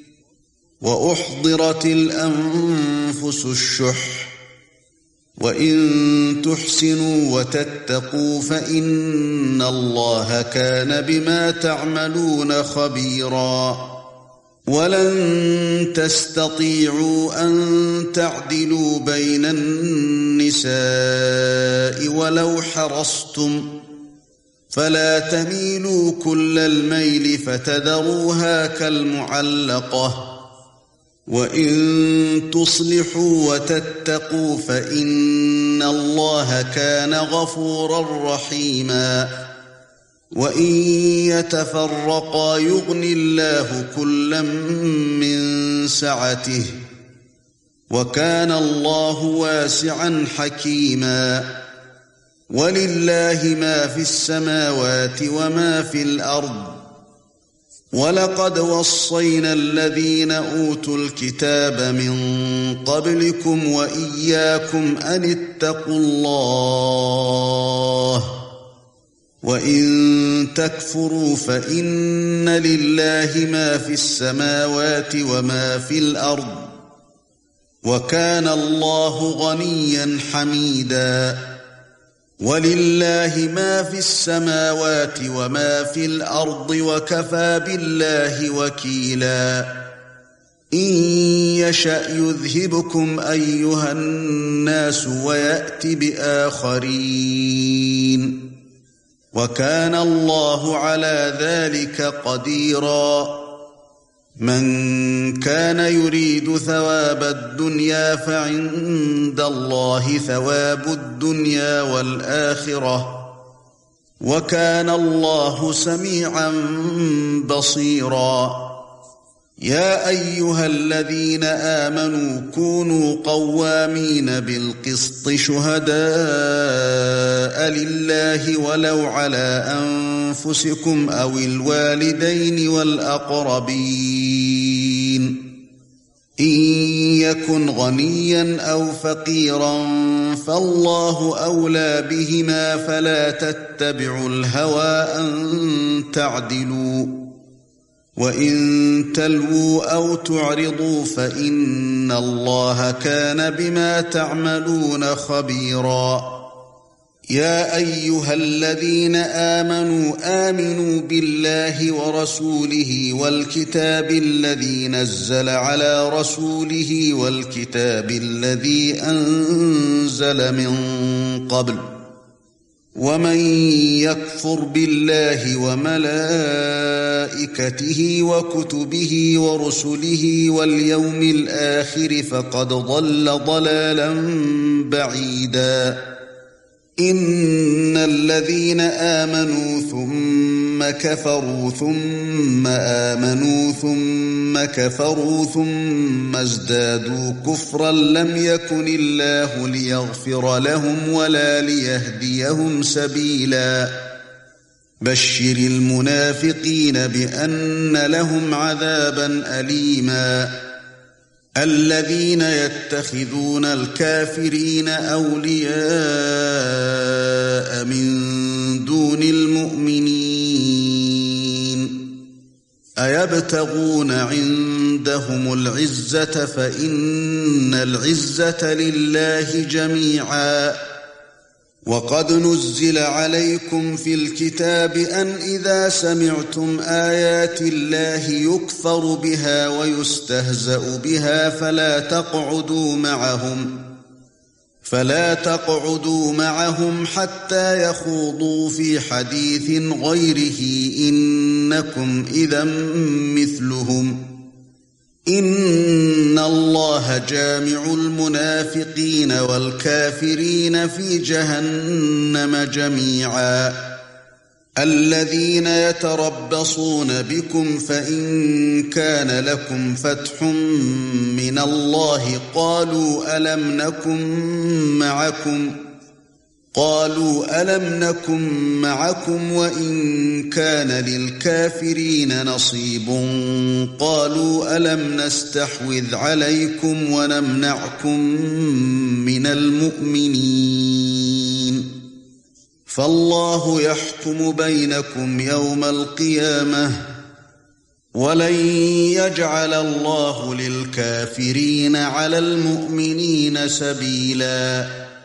وأحضرت الأنفس الشح وإن تحسنوا وتتقوا فإن الله كان بما تعملون خبيرا ولن تستطيعوا أن تعدلوا بين النساء ولو حرصتم فلا تميلوا كل الميل فتذروها كالمعلقة وإن تصلحوا وتتقوا فإن الله كان غفورا رحيما وإن يتفرقا يغن الله كلا من سعته وكان الله واسعا حكيما ولله ما في السماوات وما في الأرض وَلَقَدْ وَصَّيْنَا الَّذِينَ أُوتُوا الْكِتَابَ مِنْ قَبْلِكُمْ وَإِيَّاكُمْ أَنِ اتَّقُوا اللَّهَ وَإِنْ تَكْفُرُوا فَإِنَّ لِلَّهِ مَا فِي السَّمَاوَاتِ وَمَا فِي الْأَرْضِ وَكَانَ اللَّهُ غَنِيًّا حَمِيدًا وَلِلَّهِ مَا فِي السَّمَاوَاتِ وَمَا فِي الْأَرْضِ وَكَفَى بِاللَّهِ وَكِيلًا إِن يَشَأْ يُذْهِبْكُمْ أَيُّهَا النَّاسُ وَيَأْتِ بِآخَرِينَ وَكَانَ اللَّهُ عَلَى ذَلِكَ قَدِيرًا مَنْ كَانَ يُرِيدُ ثَوَابَ الدُّنْيَا فَعِندَ اللَّهِ ثَوَابُ الدُّنْيَا وَالْآخِرَةِ وَكَانَ اللَّهُ سَمِيعًا بَصِيرًا يَا أَيُّهَا الَّذِينَ آمَنُوا كُونُوا قَوَّامِينَ بِالْقِسْطِ شُهَدَاءَ لِلَّهِ وَلَوْ عَلَى أَنفُسِكُمْ أَوِ الْوَالِدَيْنِ وَالْأَقْرَبِينَ إِن يَكُنْ غَنِيًّا أَوْ فَقِيرًا فَاللَّهُ أَوْلَى بِهِمَا فَلَا تَتَّبِعُوا الْهَوَىٰ أَن تَعْدِلُوا وَإِن تَلْوُوا أَوْ تُعْرِضُوا فَإِنَّ اللَّهَ كَانَ بِمَا تَعْمَلُونَ خَبِيرًا يَا أَيُّهَا الَّذِينَ آمَنُوا آمِنُوا بِاللَّهِ وَرَسُولِهِ وَالْكِتَابِ الَّذِي نَزَّلَ عَلَى رَسُولِهِ وَالْكِتَابِ الَّذِي أَنزَلَ مِن قَبْلُ وَمَن يَكْفُرْ بِاللَّهِ وَمَلَائِكَتِهِ وَكُتُبِهِ وَرُسُلِهِ وَالْيَوْمِ الْآخِرِ فَقَدْ ضَلَّ ضَلَالًا بَعِيدًا إِنَّ الَّذِينَ آمَنُوا ثُمَّ كَفَرُوا ثُمَّ آمَنُوا ثُمَّ كَفَرُوا ثُمَّ ازْدَادُوا كُفْرًا لَّمْ يَكُنِ اللَّهُ لِيَغْفِرَ لَهُمْ وَلَا لِيَهْدِيَهُمْ سَبِيلًا بَشِّرِ الْمُنَافِقِينَ بِأَنَّ لَهُمْ عَذَابًا أَلِيمًا الَّذِينَ يَتَّخِذُونَ الْكَافِرِينَ أَوْلِيَاءَ مِن دُونِ الْمُؤْمِنِينَ أَيَبْتَغُونَ عِندَهُمُ الْعِزَّةَ فَإِنَّ الْعِزَّةَ لِلَّهِ جَمِيعًا وَقَدْ نُزِّلَ عَلَيْكُمْ فِي الْكِتَابِ أَنْ إِذَا سَمِعْتُمْ آيَاتِ اللَّهِ يُكْفَرُ بِهَا وَيُسْتَهْزَأُ بِهَا فَلَا تَقْعُدُوا مَعَهُمْ فَلَا تَقْعُدُوا مَعَهُمْ حَتَّى يَخُوضُوا فِي حَدِيثٍ غَيْرِهِ إِنَّكُمْ إِذًا مِثْلُهُمْ إِنَّ اللَّهَ جَامِعُ الْمُنَافِقِينَ وَالْكَافِرِينَ فِي جَهَنَّمَ جَمِيعًا الَّذِينَ يَتَرَبَّصُونَ بِكُمْ فَإِن كَانَ لَكُمْ فَتْحٌ مِّنَ اللَّهِ قَالُوا أَلَمْ نَكُن مَّعَكُمْ قالوا ألم نكن معكم وإن كان للكافرين نصيب قالوا ألم نستحوذ عليكم ونمنعكم من المؤمنين فالله يحكم بينكم يوم القيامة ولن يجعل الله للكافرين على المؤمنين سبيلا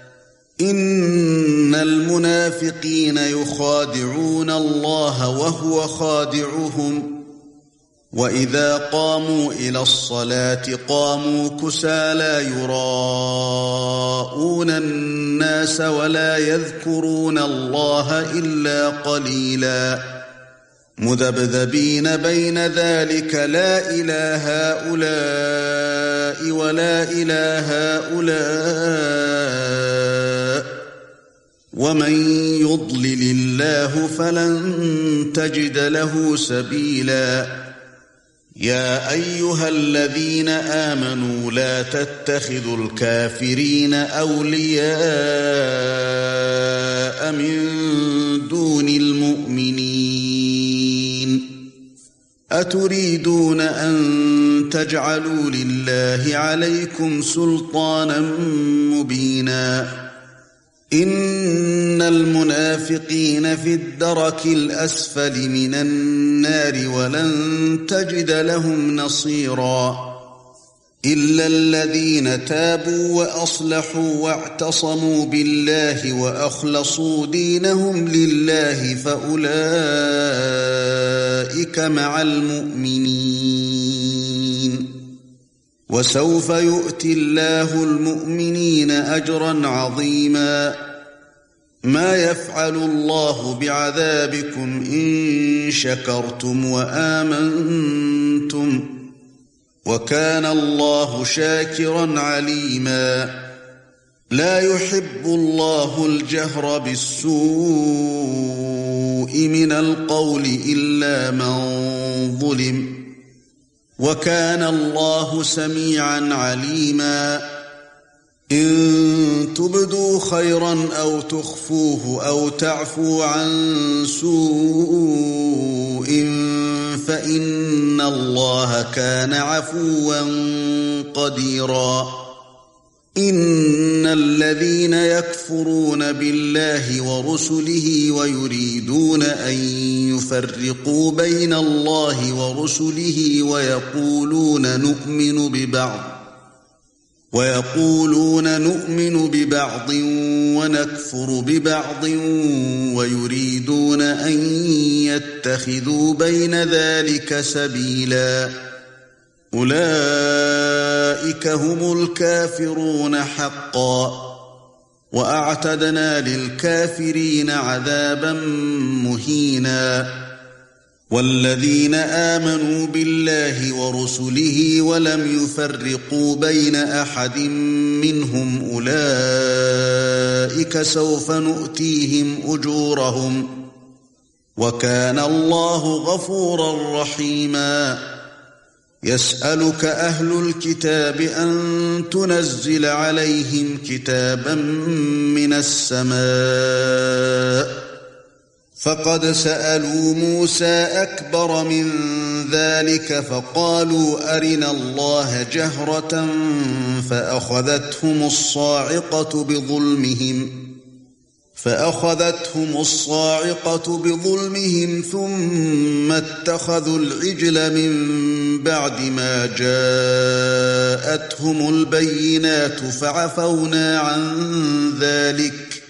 إن المنافقين يخادعون الله وهو خادعهم وإذا قاموا إلى الصلاة قاموا كسالى يراءون الناس ولا يذكرون الله إلا قليلا مذبذبين بين ذلك لا إلى هؤلاء ولا إلى هؤلاء ومن يضلل الله فلن تجد له سبيلا يا أيها الذين آمنوا لا تتخذوا الكافرين أولياء من دون المؤمنين أتريدون أن تجعلوا لله عليكم سلطانا مبينا إن المنافقين في الدرك الأسفل من النار ولن تجد لهم نصيرا إلا الذين تابوا وأصلحوا واعتصموا بالله وأخلصوا دينهم لله فأولئك مع المؤمنين وسوف يؤتي الله المؤمنين أجرا عظيما ما يفعل الله بعذابكم إن شكرتم وآمنتم وكان الله شاكرا عليما لا يحب الله الجهر بالسوء من القول إلا من ظلم وكان الله سميعا عليما إن تبدوا خيرا أو تخفوه أو تعفوا عن سوء فإن الله كان عفوا قديرا إن الذين يكفرون بالله ورسله ويريدون أن يفرقوا بين الله ورسله ويقولون نؤمن ببعض ويقولون نؤمن ببعض ونكفر ببعض ويريدون أن يتخذوا بين ذلك سبيلا أولئك هم الكافرون حقا وأعتدنا للكافرين عذابا مهينا والذين آمنوا بالله ورسله ولم يفرقوا بين أحد منهم أولئك سوف نؤتيهم أجورهم وكان الله غفورا رحيما يسألك أهل الكتاب أن تنزل عليهم كتابا من السماء فقد سألوا موسى أكبر من ذلك فقالوا أرنا الله جهرة فأخذتهم الصاعقة بظلمهم فأخذتهم الصاعقة بظلمهم ثم اتخذوا العجل من بعد ما جاءتهم البينات فعفونا عن ذلك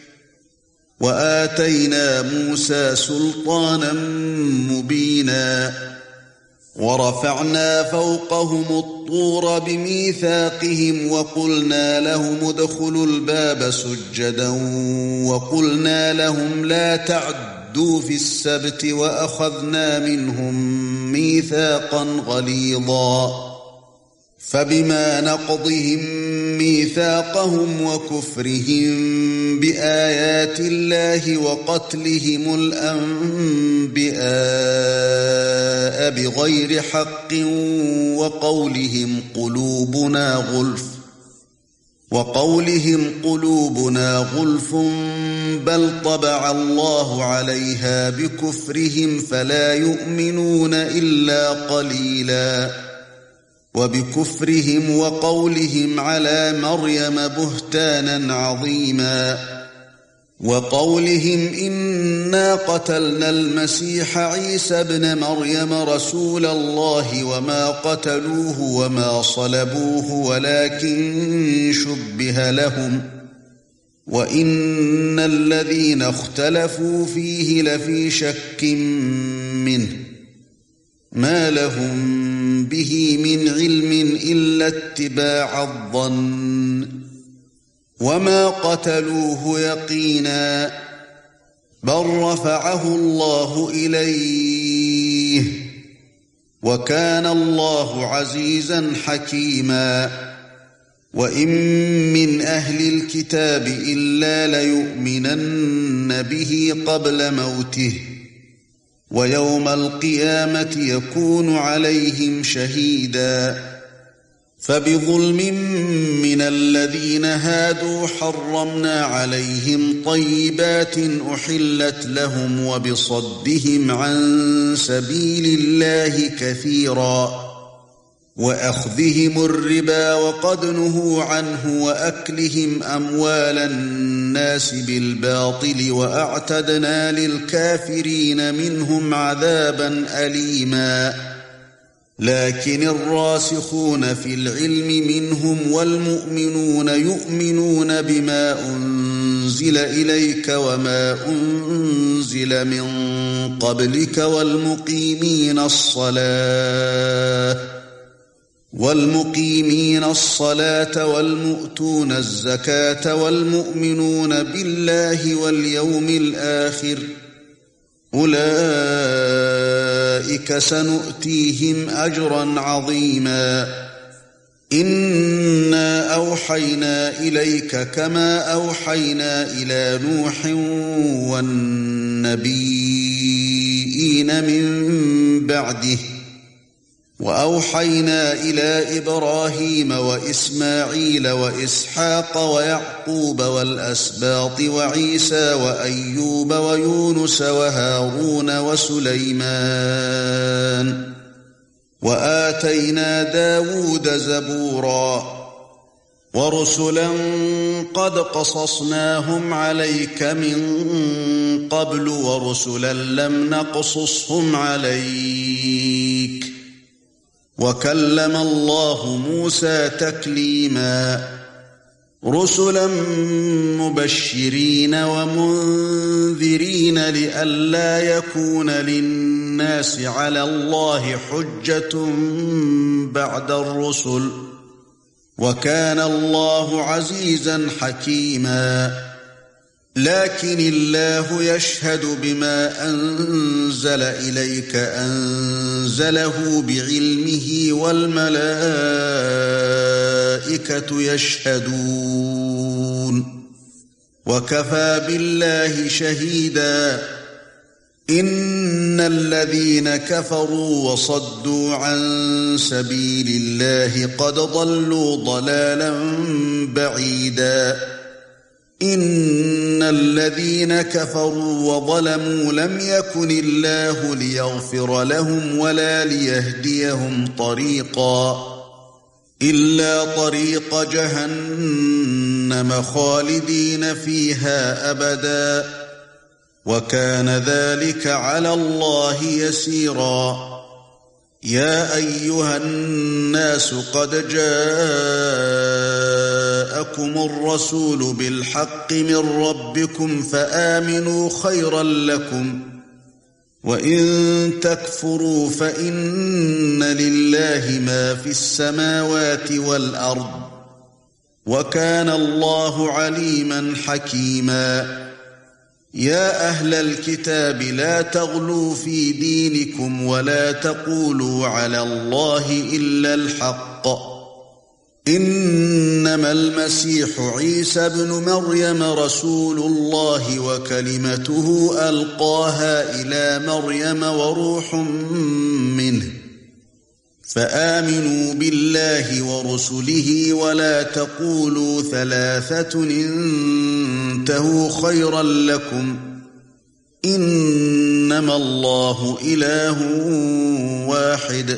وآتينا موسى سلطانا مبينا ورفعنا فوقهم الطور بميثاقهم وقلنا لهم ادخلوا الباب سجدا وقلنا لهم لا تعدوا في السبت وأخذنا منهم ميثاقا غليظا فبما نقضهم ميثاقهم وكفرهم بآيات الله وقتلهم الأنبياء بغير حق وقولهم قلوبنا غلف وقولهم قلوبنا غلف بل طبع الله عليها بكفرهم فلا يؤمنون إلا قليلا وبكفرهم وقولهم على مريم بهتانا عظيما وقولهم إنا قتلنا المسيح عيسى ابن مريم رسول الله وما قتلوه وما صلبوه ولكن شبه لهم وإن الذين اختلفوا فيه لفي شك منه ما لهم به من علم إلا اتباع الظن وما قتلوه يقينا بل رفعه الله إليه وكان الله عزيزا حكيما وإن من أهل الكتاب إلا ليؤمنن به قبل موته ويوم القيامة يكون عليهم شهيدا فبظلم من الذين هادوا حرمنا عليهم طيبات أحلت لهم وبصدهم عن سبيل الله كثيرا وأخذهم الربا وقد نهوا عنه وأكلهم أموال الناس بالباطل وأعتدنا للكافرين منهم عذابا أليما لكن الراسخون في العلم منهم والمؤمنون يؤمنون بما أنزل إليك وما أنزل من قبلك والمقيمين الصلاة والمقيمين الصلاة والمؤتون الزكاة والمؤمنون بالله واليوم الآخر أولئك سنؤتيهم أجرا عظيما إنا أوحينا إليك كما أوحينا إلى نوح والنبيين من بعده وأوحينا إلى إبراهيم وإسماعيل وإسحاق ويعقوب والأسباط وعيسى وأيوب ويونس وهارون وسليمان وآتينا داود زبورا ورسلا قد قصصناهم عليك من قبل ورسلا لم نقصصهم عليك وكلم الله موسى تكليما رسلا مبشرين ومنذرين لئلا يكون للناس على الله حجة بعد الرسل وكان الله عزيزا حكيما لكن الله يشهد بما أنزل إليك أنزله بعلمه والملائكة يشهدون وكفى بالله شهيدا إن الذين كفروا وصدوا عن سبيل الله قد ضلوا ضلالا بعيدا إن الذين كفروا وظلموا لم يكن الله ليغفر لهم ولا ليهديهم طريقا إلا طريق جهنم خالدين فيها أبدا وكان ذلك على الله يسيرا يا أيها الناس قد جاءكم الرسول بالحق من ربكم فآمنوا خيرا لكم وإن تكفروا فإن لله ما في السماوات والأرض وكان الله عليما حكيما يا أهل الكتاب لا تغلوا في دينكم ولا تقولوا على الله إلا الحق إنما المسيح عيسى ابن مريم رسول الله وكلمته ألقاها إلى مريم وروح منه فآمنوا بالله ورسله ولا تقولوا ثلاثة انتهوا خيرا لكم إنما الله إله واحد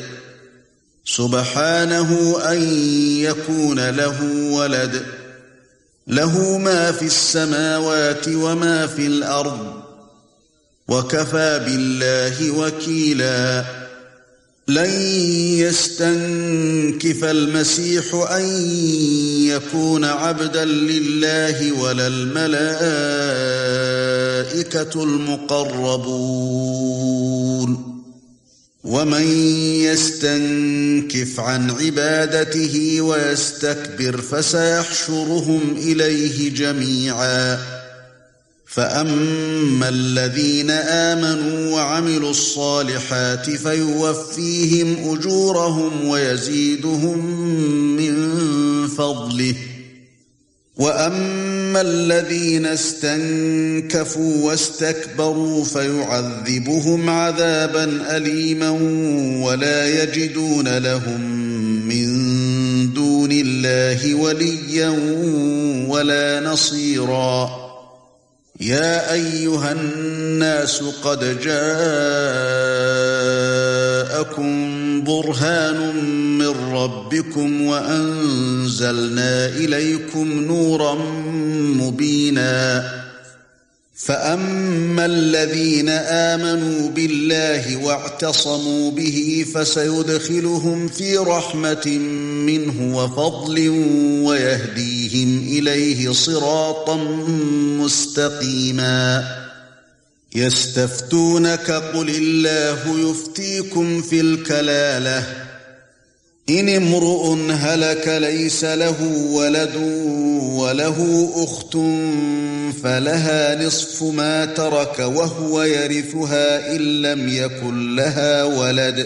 سبحانه أن يكون له ولد له ما في السماوات وما في الأرض وكفى بالله وكيلا لن يستنكف المسيح أن يكون عبدا لله ولا الملائكة المقربون ومن يستنكف عن عبادته ويستكبر فسيحشرهم إليه جميعا فأما الذين آمنوا وعملوا الصالحات فيوفيهم أجورهم ويزيدهم من فضله وأما الذين استنكفوا واستكبروا فيعذبهم عذابا أليما ولا يجدون لهم من دون بالله وليا ولا نصيرا يا أيها الناس قد جاءكم برهان من ربكم وأنزلنا إليكم نورا مبينا فأما الذين آمنوا بالله واعتصموا به فسيدخلهم في رحمة منه وفضل ويهديهم إليه صراطا مستقيما يستفتونك قل الله يفتيكم في الكلالة إن امرؤ هلك ليس له ولد وله أخت فلها نصف ما ترك وهو يرثها إن لم يكن لها ولد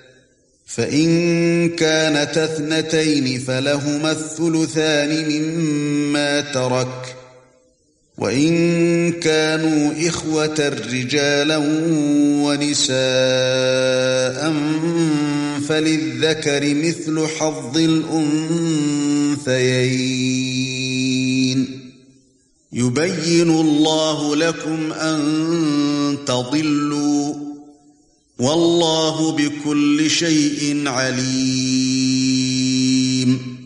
فإن كانت اثنتين فلهما الثلثان مما ترك وإن كانوا إخوة رجالا ونساء فللذكر مثل حظ الأنثيين يبين الله لكم أن تضلوا والله بكل شيء عليم